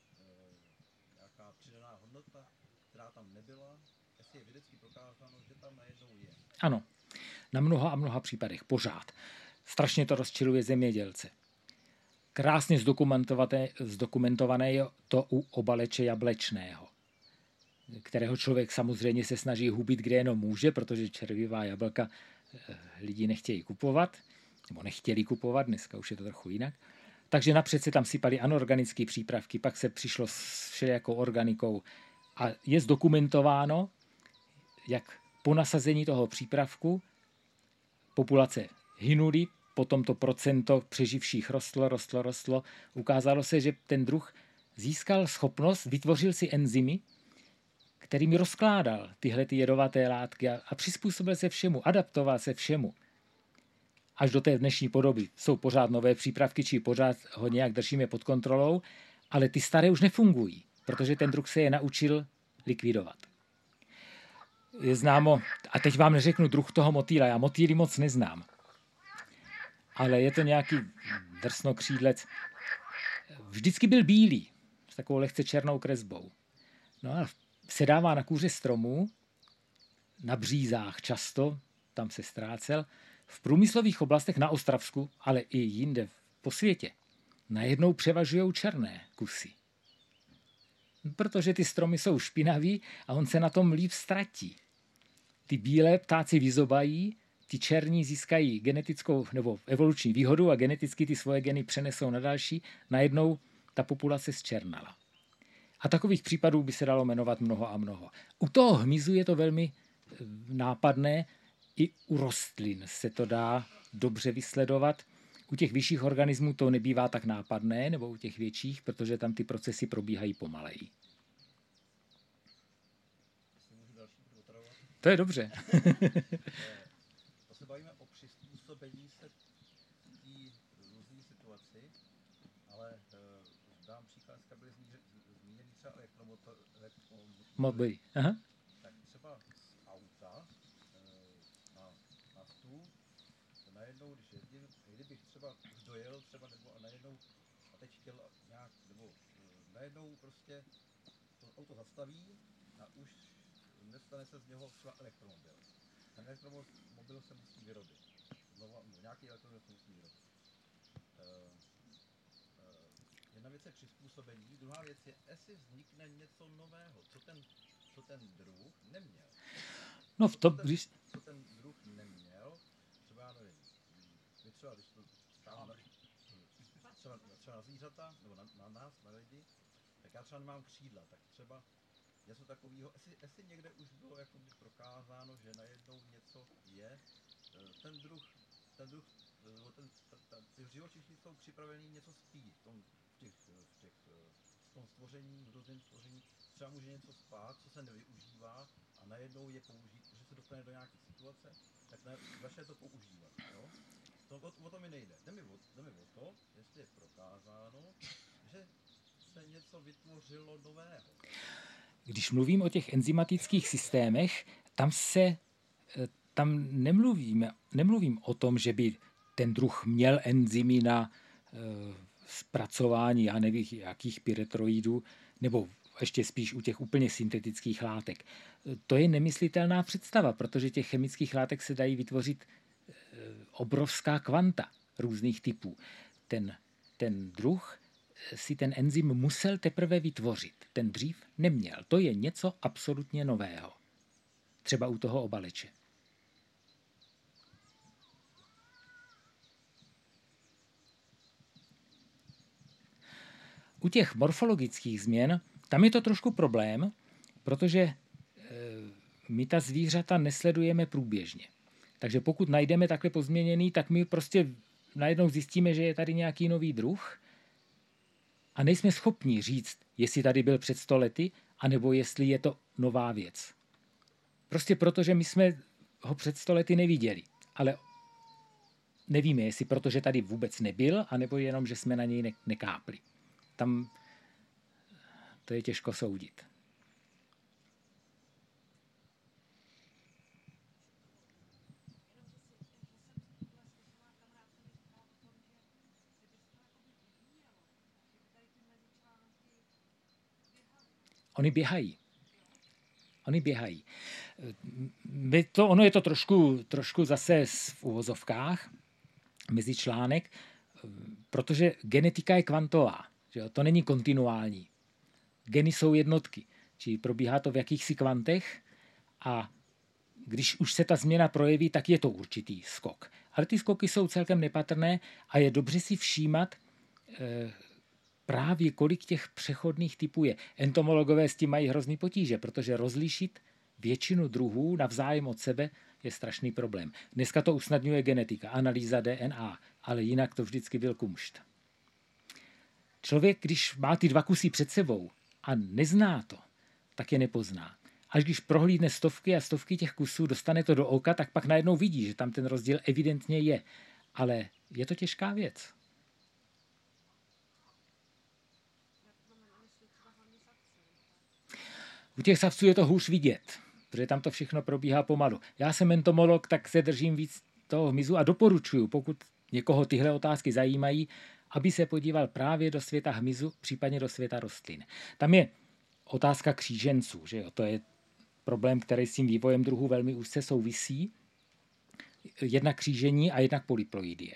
nějaká přidaná hodnota, která tam nebyla, jestli je vědecky prokázáno, že tam najednou je. Ano, na mnoha a mnoha případech pořád. Strašně to rozčiluje zemědělce. Krásně zdokumentované je to u obaleče jablečného, kterého člověk samozřejmě se snaží hubit, kde jenom může, protože červivá jablka lidi nechtějí kupovat, nebo nechtěli kupovat, dneska už je to trochu jinak. Takže napřed se tam sypaly anorganické přípravky, pak se přišlo s všelijakou organikou a je zdokumentováno, jak po nasazení toho přípravku populace hynuly, potom to procento přeživších rostlo. Ukázalo se, že ten druh získal schopnost, vytvořil si enzymy, kterými rozkládal tyhle ty jedovaté látky a přizpůsobil se všemu, adaptoval se všemu. Až do té dnešní podoby. Jsou pořád nové přípravky, či pořád ho nějak držíme pod kontrolou, ale ty staré už nefungují, protože ten druh se je naučil likvidovat. Je známo, a teď vám neřeknu druh toho motýla, já motýly moc neznám, ale je to nějaký drsnokřídlec. Vždycky byl bílý, s takovou lehce černou kresbou. No a sedává na kůře stromů, na břízách často, tam se ztrácel. V průmyslových oblastech na Ostravsku, ale i jinde po světě, najednou převažují černé kusy. Protože ty stromy jsou špinaví a on se na tom líp ztratí. Ty bílé ptáci vyzobají, ty černí získají genetickou nebo evoluční výhodu a geneticky ty svoje geny přenesou na další, najednou ta populace zčernala. A takových případů by se dalo jmenovat mnoho a mnoho. U toho hmyzu je to velmi nápadné, i u rostlin se to dá dobře vysledovat. U těch vyšších organismů to nebývá tak nápadné, nebo u těch větších, protože tam ty procesy probíhají pomaleji. To je dobře. To se bavíme o přizpůsobení se té různé situaci, ale dám příklad, dneska byly zmíněny třeba elektromotory. Aha. Tak třeba z auta naftu, najednou, když jezdím, kdybych třeba už dojel třeba, nebo a najednou, a teď chtěl nějak, nebo najednou prostě to auto zastaví a už nestane se z něho třeba elektromobil. Ten elektromobil se musí vyrobit. Znova, nějaký elektromobil se musí vyrobit. Jedna věc je přizpůsobení, druhá věc je, jestli vznikne něco nového, co ten druh neměl. No v tom, Co ten druh neměl, třeba já nevím, třeba když to třeba na zvířata, nebo na nás, na lidi, tak já třeba nemám křídla, tak třeba něco takového, jestli někde už bylo jakoby prokázáno, že najednou něco je, ty živočichy jsou připravení něco spít, v tom stvoření, v různém stvoření, třeba může něco spát, co se nevyužívá a najednou je použít, že se dostane do nějaké situace, tak začne to používat, jo? O to mi nejde. Jde mi o to, jestli je prokázáno, že se něco vytvořilo nového. Když mluvím o těch enzymatických systémech, tam nemluvím o tom, že by ten druh měl enzymy na zpracování, já nevím, jakých pyretroidů, nebo ještě spíš u těch úplně syntetických látek. To je nemyslitelná představa, protože těch chemických látek se dají vytvořit obrovská kvanta různých typů. Ten druh si ten enzym musel teprve vytvořit. Ten dřív neměl. To je něco absolutně nového. Třeba u toho obaleče. U těch morfologických změn, tam je to trošku problém, protože my ta zvířata nesledujeme průběžně. Takže pokud najdeme takhle pozměněný, tak my prostě najednou zjistíme, že je tady nějaký nový druh a nejsme schopni říct, jestli tady byl před 100 lety, anebo jestli je to nová věc. Prostě protože my jsme ho před 100 lety neviděli, ale nevíme, jestli protože tady vůbec nebyl, anebo jenom, že jsme na něj nekápli. Tam to je těžko soudit. Oni běhají. Ono je to trošku zase v uvozovkách, mezi článek, protože genetika je kvantová. Že to není kontinuální. Geny jsou jednotky. Čili probíhá to v jakýchsi kvantech a když už se ta změna projeví, tak je to určitý skok. Ale ty skoky jsou celkem nepatrné a je dobře si všímat právě kolik těch přechodných typů je. Entomologové s tím mají hrozný potíže, protože rozlišit většinu druhů navzájem od sebe je strašný problém. Dneska to usnadňuje genetika, analýza DNA, ale jinak to vždycky byl kumšt. Člověk, když má ty 2 kusy před sebou a nezná to, tak je nepozná. Až když prohlídne stovky a stovky těch kusů, dostane to do oka, tak pak najednou vidí, že tam ten rozdíl evidentně je. Ale je to těžká věc. U těch savců je to hůř vidět, protože tam to všechno probíhá pomalu. Já jsem entomolog, tak se držím víc toho hmyzu a doporučuji, pokud někoho tyhle otázky zajímají, aby se podíval právě do světa hmyzu, případně do světa rostlin. Tam je otázka kříženců, že jo? To je problém, který s tím vývojem druhů velmi úzce souvisí. Jednak křížení a jednak polyploidie.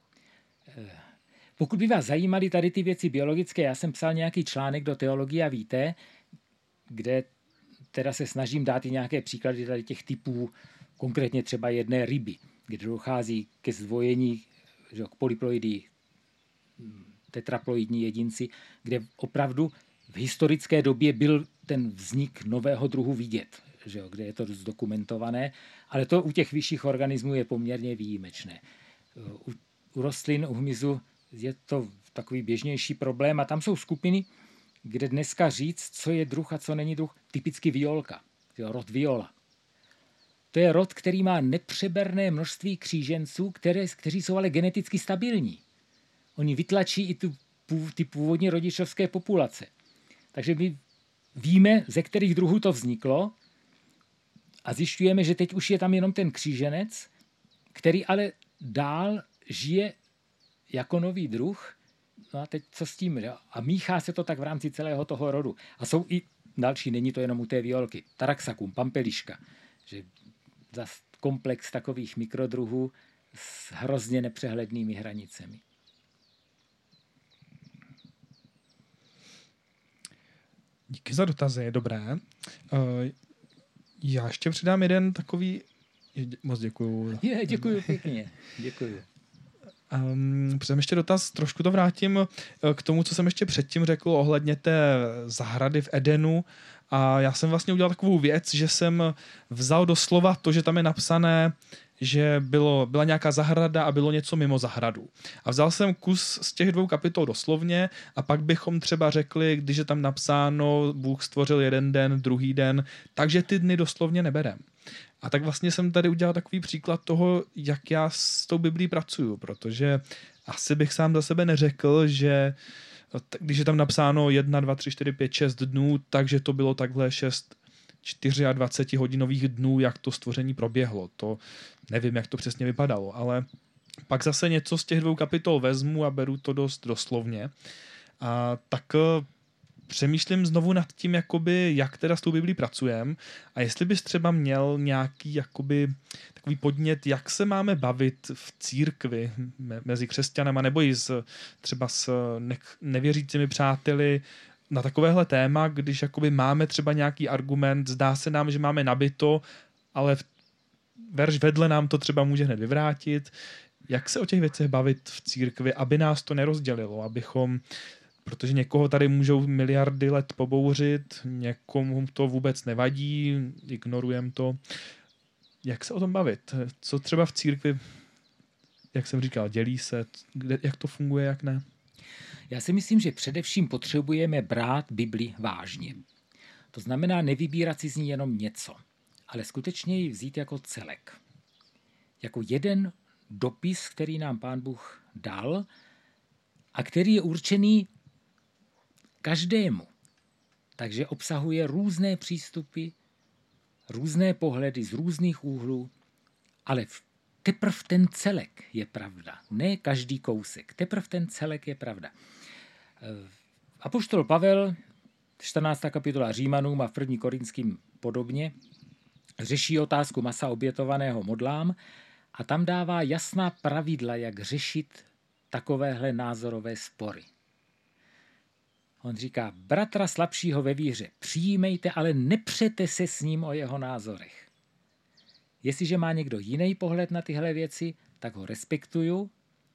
Pokud by vás zajímaly tady ty věci biologické, já jsem psal nějaký článek do Teologie a víte, kde teda se snažím dát i nějaké příklady tady těch typů, konkrétně třeba jedné ryby, kde dochází ke zdvojení, že, k polyploidii, tetraploidní jedinci, kde opravdu v historické době byl ten vznik nového druhu vidět, že jo, kde je to zdokumentované, ale to u těch vyšších organismů je poměrně výjimečné. U rostlin, u hmyzu je to takový běžnější problém a tam jsou skupiny, kde dneska říct, co je druh a co není druh, typicky violka, jo, rod viola. To je rod, který má nepřeberné množství kříženců, kteří jsou ale geneticky stabilní. Oni vytlačí i ty původně rodičovské populace. Takže my víme, ze kterých druhů to vzniklo a zjišťujeme, že teď už je tam jenom ten kříženec který ale dál žije jako nový druh. No a teď co s tím? Jo? A míchá se to tak v rámci celého toho rodu. A jsou i další, není to jenom u té violky. Taraxacum, pampeliška. Že zas komplex takových mikrodruhů s hrozně nepřehlednými hranicemi. Díky za dotazy, dobré. Já ještě přidám jeden takový... Moc děkuju. Děkuju pěkně, děkuju. Přidám ještě dotaz, trošku to vrátím k tomu, co jsem ještě předtím řekl ohledně té zahrady v Edenu. A já jsem vlastně udělal takovou věc, že jsem vzal doslova to, že tam je napsané, že byla nějaká zahrada a bylo něco mimo zahradu. A vzal jsem kus z těch 2 kapitol doslovně a pak bychom třeba řekli, když je tam napsáno, Bůh stvořil jeden den, druhý den, takže ty dny doslovně neberem. A tak vlastně jsem tady udělal takový příklad toho, jak já s tou Biblí pracuju, protože asi bych sám za sebe neřekl, že když je tam napsáno 1, 2, 3, 4, 5, 6 dnů, takže to bylo takhle 6 24hodinových dnů, jak to stvoření proběhlo. To nevím, jak to přesně vypadalo, ale pak zase něco z těch 2 kapitol vezmu a beru to dost doslovně. A tak přemýšlím znovu nad tím, jakoby, jak teda s tou Biblí pracujeme a jestli bys třeba měl nějaký jakoby, takový podnět, jak se máme bavit v církvi mezi křesťanama nebo i třeba s nevěřícími přáteli na takovéhle téma, když jakoby máme třeba nějaký argument, zdá se nám, že máme nabito, ale verš vedle nám to třeba může hned vyvrátit. Jak se o těch věcech bavit v církvi, aby nás to nerozdělilo, abychom, protože někoho tady můžou miliardy let pobouřit, někomu to vůbec nevadí, ignorujeme to. Jak se o tom bavit? Co třeba v církvi, jak jsem říkal, dělí se, jak to funguje, jak ne? Já si myslím, že především potřebujeme brát Bibli vážně. To znamená nevybírat si z ní jenom něco, ale skutečně ji vzít jako celek. Jako jeden dopis, který nám Pán Bůh dal a který je určený každému. Takže obsahuje různé přístupy, různé pohledy z různých úhlů, ale teprve ten celek je pravda. Ne každý kousek. Teprve ten celek je pravda. Apoštol Pavel, 14. kapitola Římanům a v 1. Korinským podobně, řeší otázku masa obětovaného modlám a tam dává jasná pravidla, jak řešit takovéhle názorové spory. On říká, bratra slabšího ve víře přijímejte, ale nepřete se s ním o jeho názorech. Jestliže má někdo jiný pohled na tyhle věci, tak ho respektuju.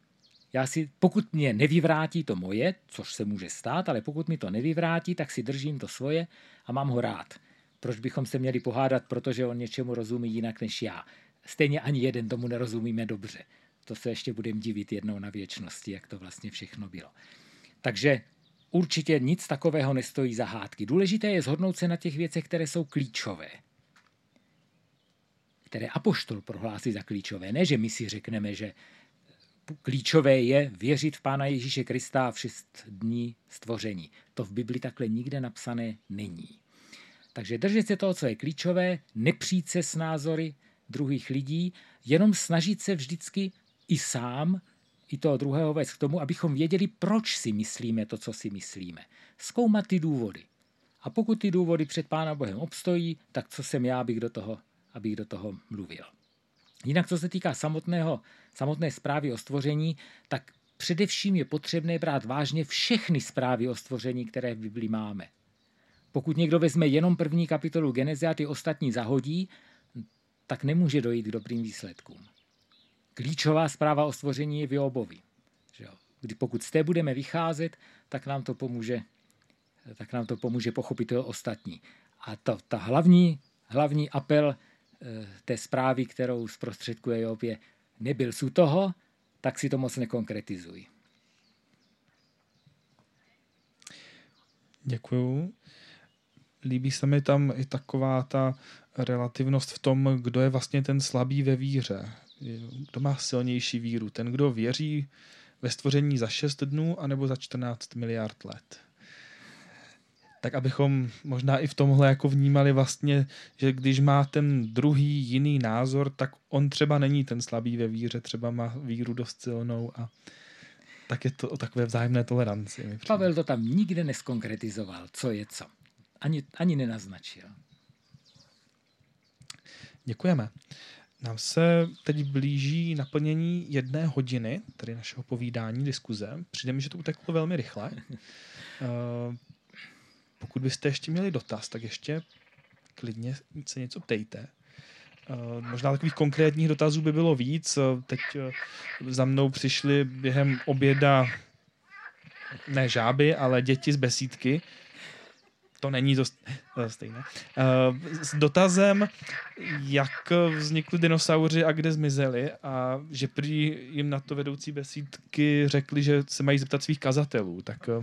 Pokud mě nevyvrátí to moje, což se může stát, ale pokud mi to nevyvrátí, tak si držím to svoje a mám ho rád. Proč bychom se měli pohádat, protože on něčemu rozumí jinak než já? Stejně ani jeden tomu nerozumíme dobře. To se ještě budeme divit jednou na věčnosti, jak to vlastně všechno bylo. Takže určitě nic takového nestojí za hádky. Důležité je shodnout se na těch věcech, které jsou klíčové. Které apoštol prohlásí za klíčové. Ne, že my si řekneme, že klíčové je věřit v Pána Ježíše Krista v 6 dní stvoření. To v Bibli takhle nikde napsané není. Takže držet se toho, co je klíčové, nepřijít se s názory druhých lidí, jenom snažit se vždycky i sám, i toho druhého vést k tomu, abychom věděli, proč si myslíme to, co si myslíme. Zkoumat ty důvody. A pokud ty důvody před Pánem Bohem obstojí, tak co jsem já, abych do toho mluvil. Jinak, co se týká samotné zprávy o stvoření, tak především je potřebné brát vážně všechny zprávy o stvoření, které v Biblii máme. Pokud někdo vezme jenom 1. kapitolu Genezy a ty ostatní zahodí, tak nemůže dojít k dobrým výsledkům. Klíčová zpráva o stvoření je v Jobovi. Pokud z té budeme vycházet, tak nám to pomůže pochopit to ostatní. A ta hlavní apel té zprávy, kterou zprostředkuje Job, je: nebyl jsi u toho, tak si to moc nekonkretizuj. Děkuju. Líbí se mi tam i taková ta relativnost v tom, kdo je vlastně ten slabý ve víře. Kdo má silnější víru? Ten, kdo věří ve stvoření za 6 dnů anebo za 14 miliard let. Tak abychom možná i v tomhle jako vnímali vlastně, že když má ten druhý jiný názor, tak on třeba není ten slabý ve víře, třeba má víru dost silnou a tak je to o takové vzájemné toleranci. Pavel to tam nikde neskonkretizoval, co je co. Ani nenaznačil. Děkujeme. Nám se teď blíží naplnění 1 hodiny, tedy našeho povídání, diskuze. Přijde mi, že to uteklo velmi rychle. Pokud byste ještě měli dotaz, tak ještě klidně se něco ptejte. Možná takových konkrétních dotazů by bylo víc. Teď za mnou přišli během oběda ne žáby, ale děti z besídky. To není to stejné. S dotazem, jak vznikly dinosauři a kde zmizeli a že prý jim na to vedoucí besídky řekli, že se mají zeptat svých kazatelů.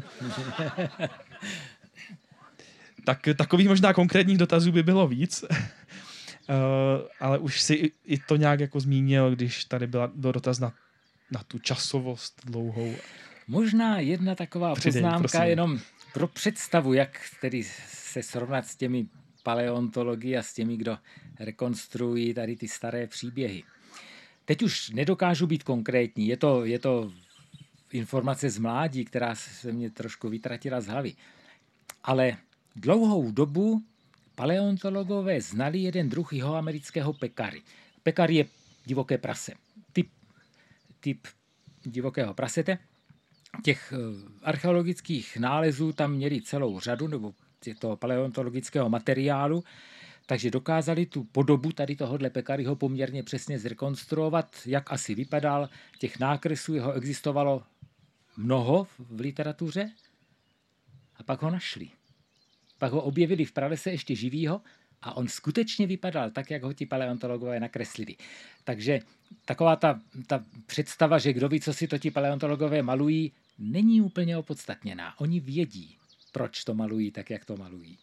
Tak takových možná konkrétních dotazů by bylo víc. Ale už si i to nějak jako zmínil, když tady byl dotaz na tu časovost dlouhou. Možná jedna taková poznámka, prosím. Jenom pro představu, jak tedy se srovnat s těmi paleontology a s těmi, kdo rekonstruují tady ty staré příběhy. Teď už nedokážu být konkrétní, je to informace z mládí, která se mě trošku vytratila z hlavy. Ale dlouhou dobu paleontologové znali jeden druh jihoamerického pekary. Pekary je divoké prase. Typ divokého prasete. Těch archeologických nálezů tam měli celou řadu, nebo toho paleontologického materiálu, takže dokázali tu podobu tady tohohle pekaryho poměrně přesně zrekonstruovat, jak asi vypadal. Těch nákresů jeho existovalo mnoho v literatuře a pak ho našli. Pak ho objevili v pralese ještě živýho a on skutečně vypadal tak, jak ho ti paleontologové nakreslili. Takže taková ta představa, že kdo ví, co si to ti paleontologové malují, není úplně opodstatněná. Oni vědí, proč to malují tak, jak to malují.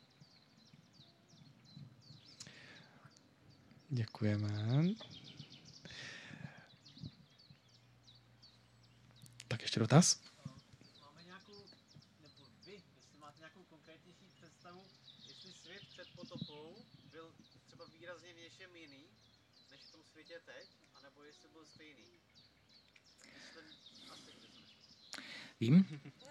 Děkujeme. Tak ještě dotaz? Máme nějakou, nebo vy, jestli máte nějakou konkrétnější představu, jestli svět před potopou byl třeba výrazně v něčem jiný, než v tom světě teď, anebo jestli byl stejný. Myslím, asi, že to nešlo. Vím.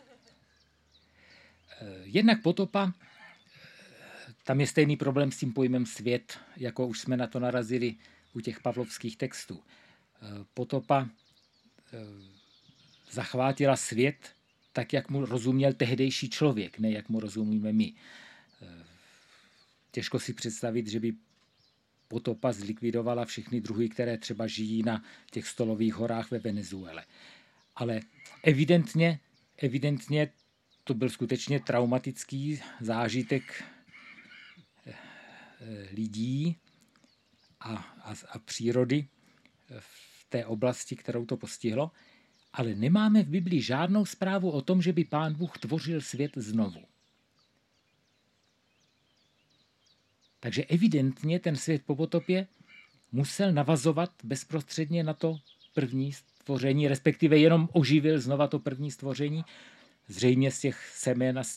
Jednak potopa, tam je stejný problém s tím pojmem svět, jako už jsme na to narazili u těch pavlovských textů. Potopa zachvátila svět tak, jak mu rozuměl tehdejší člověk, ne jak mu rozumíme my. Těžko si představit, že by potopa zlikvidovala všechny druhy, které třeba žijí na těch stolových horách ve Venezuele. Ale evidentně to byl skutečně traumatický zážitek lidí a přírody v té oblasti, kterou to postihlo. Ale nemáme v Biblii žádnou zprávu o tom, že by Pán Bůh tvořil svět znovu. Takže evidentně ten svět po potopě musel navazovat bezprostředně na to první stvoření, respektive jenom oživil znova to první stvoření, zřejmě z těch semen a z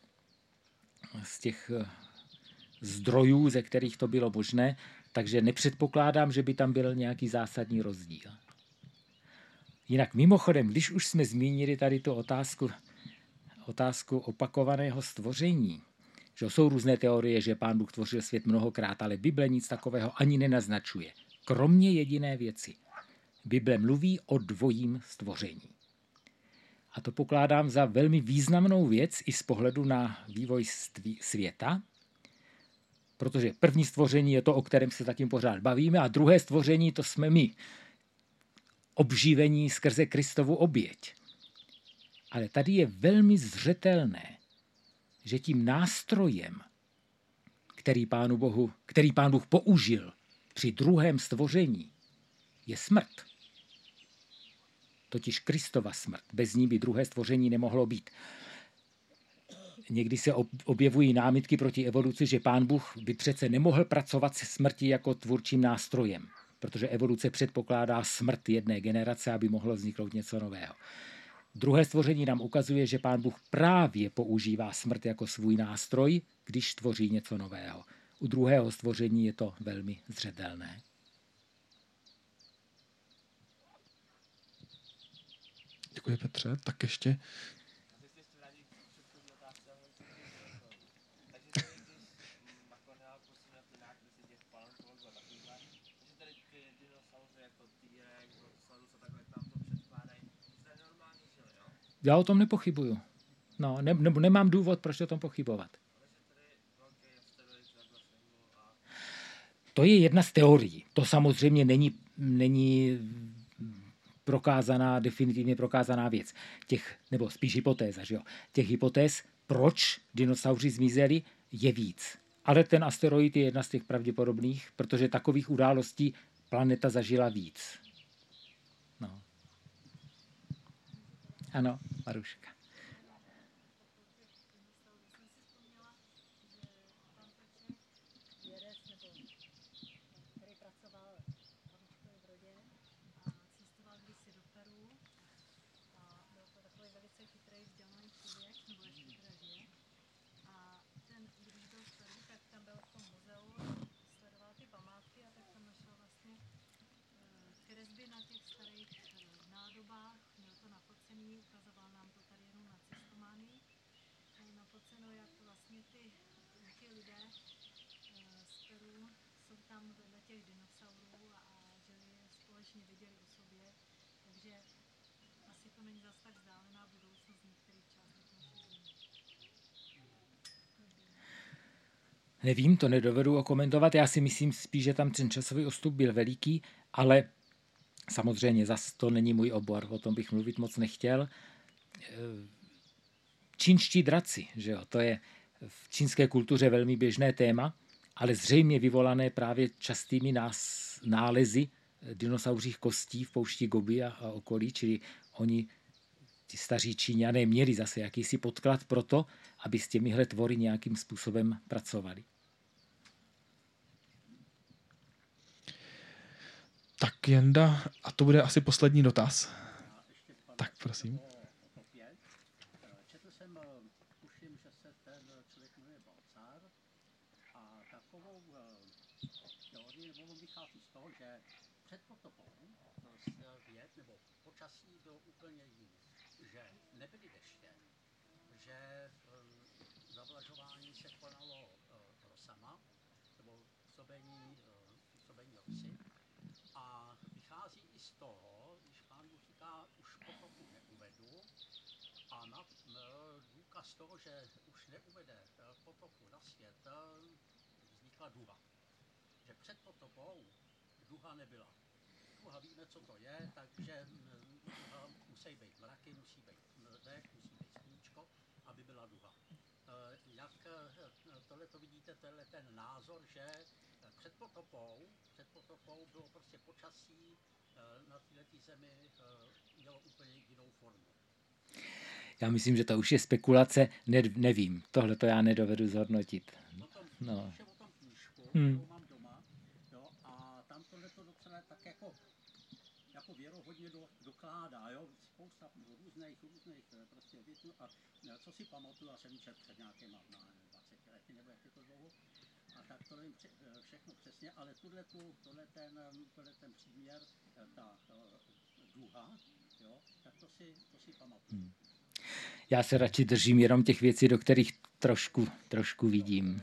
těch zdrojů, ze kterých to bylo možné, takže nepředpokládám, že by tam byl nějaký zásadní rozdíl. Jinak mimochodem, když už jsme zmínili tady tu otázku opakovaného stvoření, že jsou různé teorie, že Pán Bůh tvořil svět mnohokrát, ale Bible nic takového ani nenaznačuje. Kromě jediné věci. Bible mluví o dvojím stvoření. A to pokládám za velmi významnou věc i z pohledu na vývoj světa, protože první stvoření je to, o kterém se takým pořád bavíme, a druhé stvoření to jsme my. Obživení skrze Kristovu oběť. Ale tady je velmi zřetelné, že tím nástrojem, který Pán Bůh použil při druhém stvoření, je smrt. Totiž Kristova smrt. Bez ní by druhé stvoření nemohlo být. Někdy se objevují námitky proti evoluci, že Pán Bůh by přece nemohl pracovat se smrtí jako tvůrčím nástrojem, protože evoluce předpokládá smrt jedné generace, aby mohlo vzniknout něco nového. Druhé stvoření nám ukazuje, že Pán Bůh právě používá smrt jako svůj nástroj, když tvoří něco nového. U druhého stvoření je to velmi zřetelné. Děkuji, Petře. Tak ještě... Já o tom nepochybuju. No, nemám důvod, proč o tom pochybovat. To je jedna z teorií. To samozřejmě není prokázaná, definitivně prokázaná věc. Nebo spíš hypotéza, že jo? Těch hypotéz, proč dinosauři zmizeli, je víc. Ale ten asteroid je jedna z těch pravděpodobných, protože takových událostí planeta zažila víc. No. Ano, Maruška. Nevím, to nedovedu okomentovat. Já si myslím spíš, že tam ten časový odstup byl veliký, ale samozřejmě zas to není můj obor, o tom bych mluvit moc nechtěl. Čínští draci, že jo, to je v čínské kultuře velmi běžné téma, ale zřejmě vyvolané právě častými nálezy dinosauřích kostí v poušti Gobi a okolí, čili oni, ti staří Číňané, měli zase jakýsi podklad pro to, aby s těmihle tvory nějakým způsobem pracovali. Tak Jenda, a to bude asi poslední dotaz. Tak, prosím. Četl jsem, tuším, že se ten člověk jmenuje Balcár a takovou teorii, nebo on vychází z toho, že před potopou svět nebo počasí bylo úplně jiné, že nebyly deště, že zavlažování se konalo rosama, nebo působení rosy. A vychází i z toho, když Pán Bůh říká, už potopu neuvedu, a důkaz toho, že už neuvede potopu na svět, vznikla duha. Že před potopou duha nebyla. Duha víme, co to je, takže musí být mraky, musí být dech, musí být sluníčko, aby byla duha. Jak tohle to vidíte, tohle ten názor, že před potopou bylo prostě počasí na této zemi mělo úplně jinou formu. Já myslím, že to už je spekulace, nevím, tohle to já nedovedu zhodnotit. No. O tom knížku, kterou mám doma, jo, a tam tohle to docela tak jako věrohodně dokládá, jo, spousta různých prostě větů, a co si pamatuju, a jsem četl před nějakýma 20 lety, nebo jak je to dlouho, a tak to nevím všechno přesně, ale tohle ten příměr, ta duha, jo, tak to si pamatuju. Já se radši držím jenom těch věcí, do kterých trošku vidím.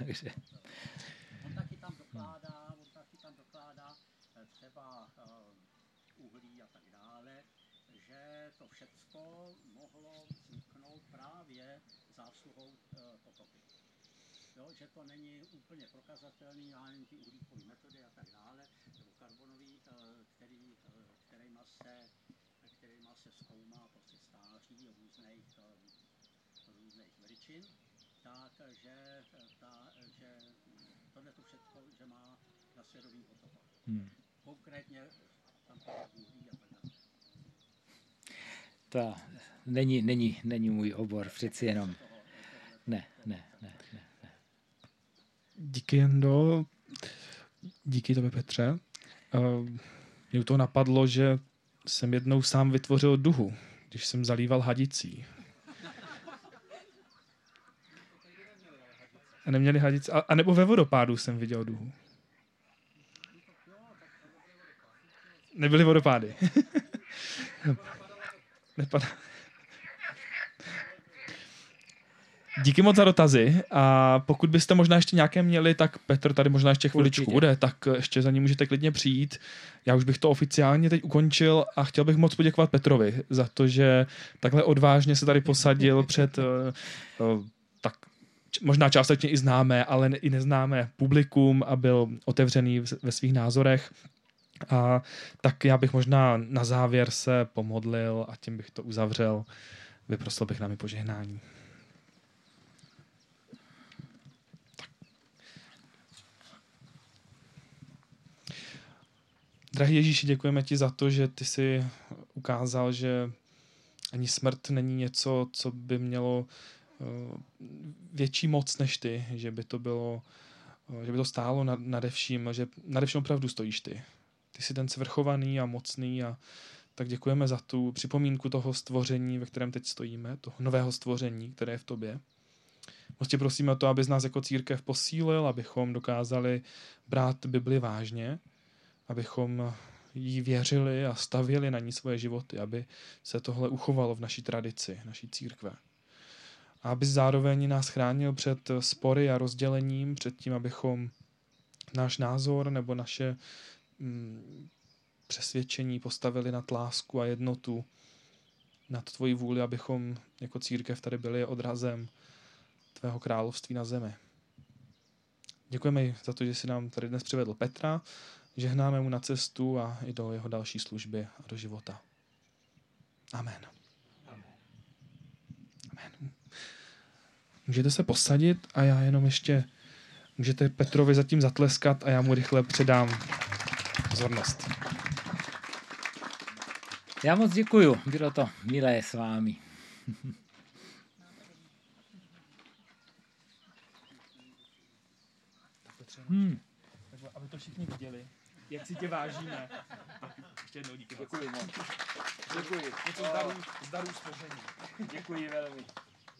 On taky tam dokládá třeba uhlí a tak dále, že to všecko mohlo vzniknout právě zásluhou potopy. Jo, že to není úplně prokazatelný, já nevím, ty uhlíkové metody a tak dále, nebo karbonový, kterýma se zkoumá prostě stáří různých veličin, takže tohle to všechno, že má nasledovný potopa. Konkrétně tam uhlí a tak dále. To není můj obor, přeci jenom. Ne. Díky, Jendo. Díky tobě, Petře. Mě to napadlo, že jsem jednou sám vytvořil duhu když jsem zalíval hadicí. A neměli hadici. A nebo ve vodopádu jsem viděl duhu. Nebyly vodopády. Nepadá. Díky moc za dotazy a pokud byste možná ještě nějaké měli, tak Petr tady možná ještě chviličku bude, tak ještě za ním můžete klidně přijít. Já už bych to oficiálně teď ukončil a chtěl bych moc poděkovat Petrovi za to, že takhle odvážně se tady posadil před tak možná částečně i známé, ale i neznámé publikum a byl otevřený ve svých názorech. A tak já bych možná na závěr se pomodlil a tím bych to uzavřel. Vyprosil bych námi požehnání. Drahý Ježíši, děkujeme ti za to, že ty jsi ukázal, že ani smrt není něco, co by mělo větší moc než ty, že by to stálo nade vším, že nade vším opravdu stojíš ty. Ty jsi ten svrchovaný a mocný a tak děkujeme za tu připomínku toho stvoření, ve kterém teď stojíme, toho nového stvoření, které je v tobě. Moc tě prosíme o to, abys nás jako církev posílil, abychom dokázali brát Bibli vážně, abychom jí věřili a stavěli na ní svoje životy, aby se tohle uchovalo v naší tradici, naší církve. A aby zároveň nás chránil před spory a rozdělením, před tím, abychom náš názor nebo naše přesvědčení postavili nad lásku a jednotu, nad tvoji vůli, abychom jako církev tady byli odrazem tvého království na zemi. Děkujeme za to, že jsi nám tady dnes přivedl Petra, žehnáme mu na cestu a i do jeho další služby a do života. Amen. Amen. Můžete se posadit a já jenom ještě můžete Petrovi zatím zatleskat a já mu rychle předám pozornost. Já moc děkuju, bylo to milé s vámi. Aby to všichni viděli, jak si tě vážíme. Tak ještě jednou díky. Děkuji moc. Děkuji. Zdarů stvoření. Děkuji velmi.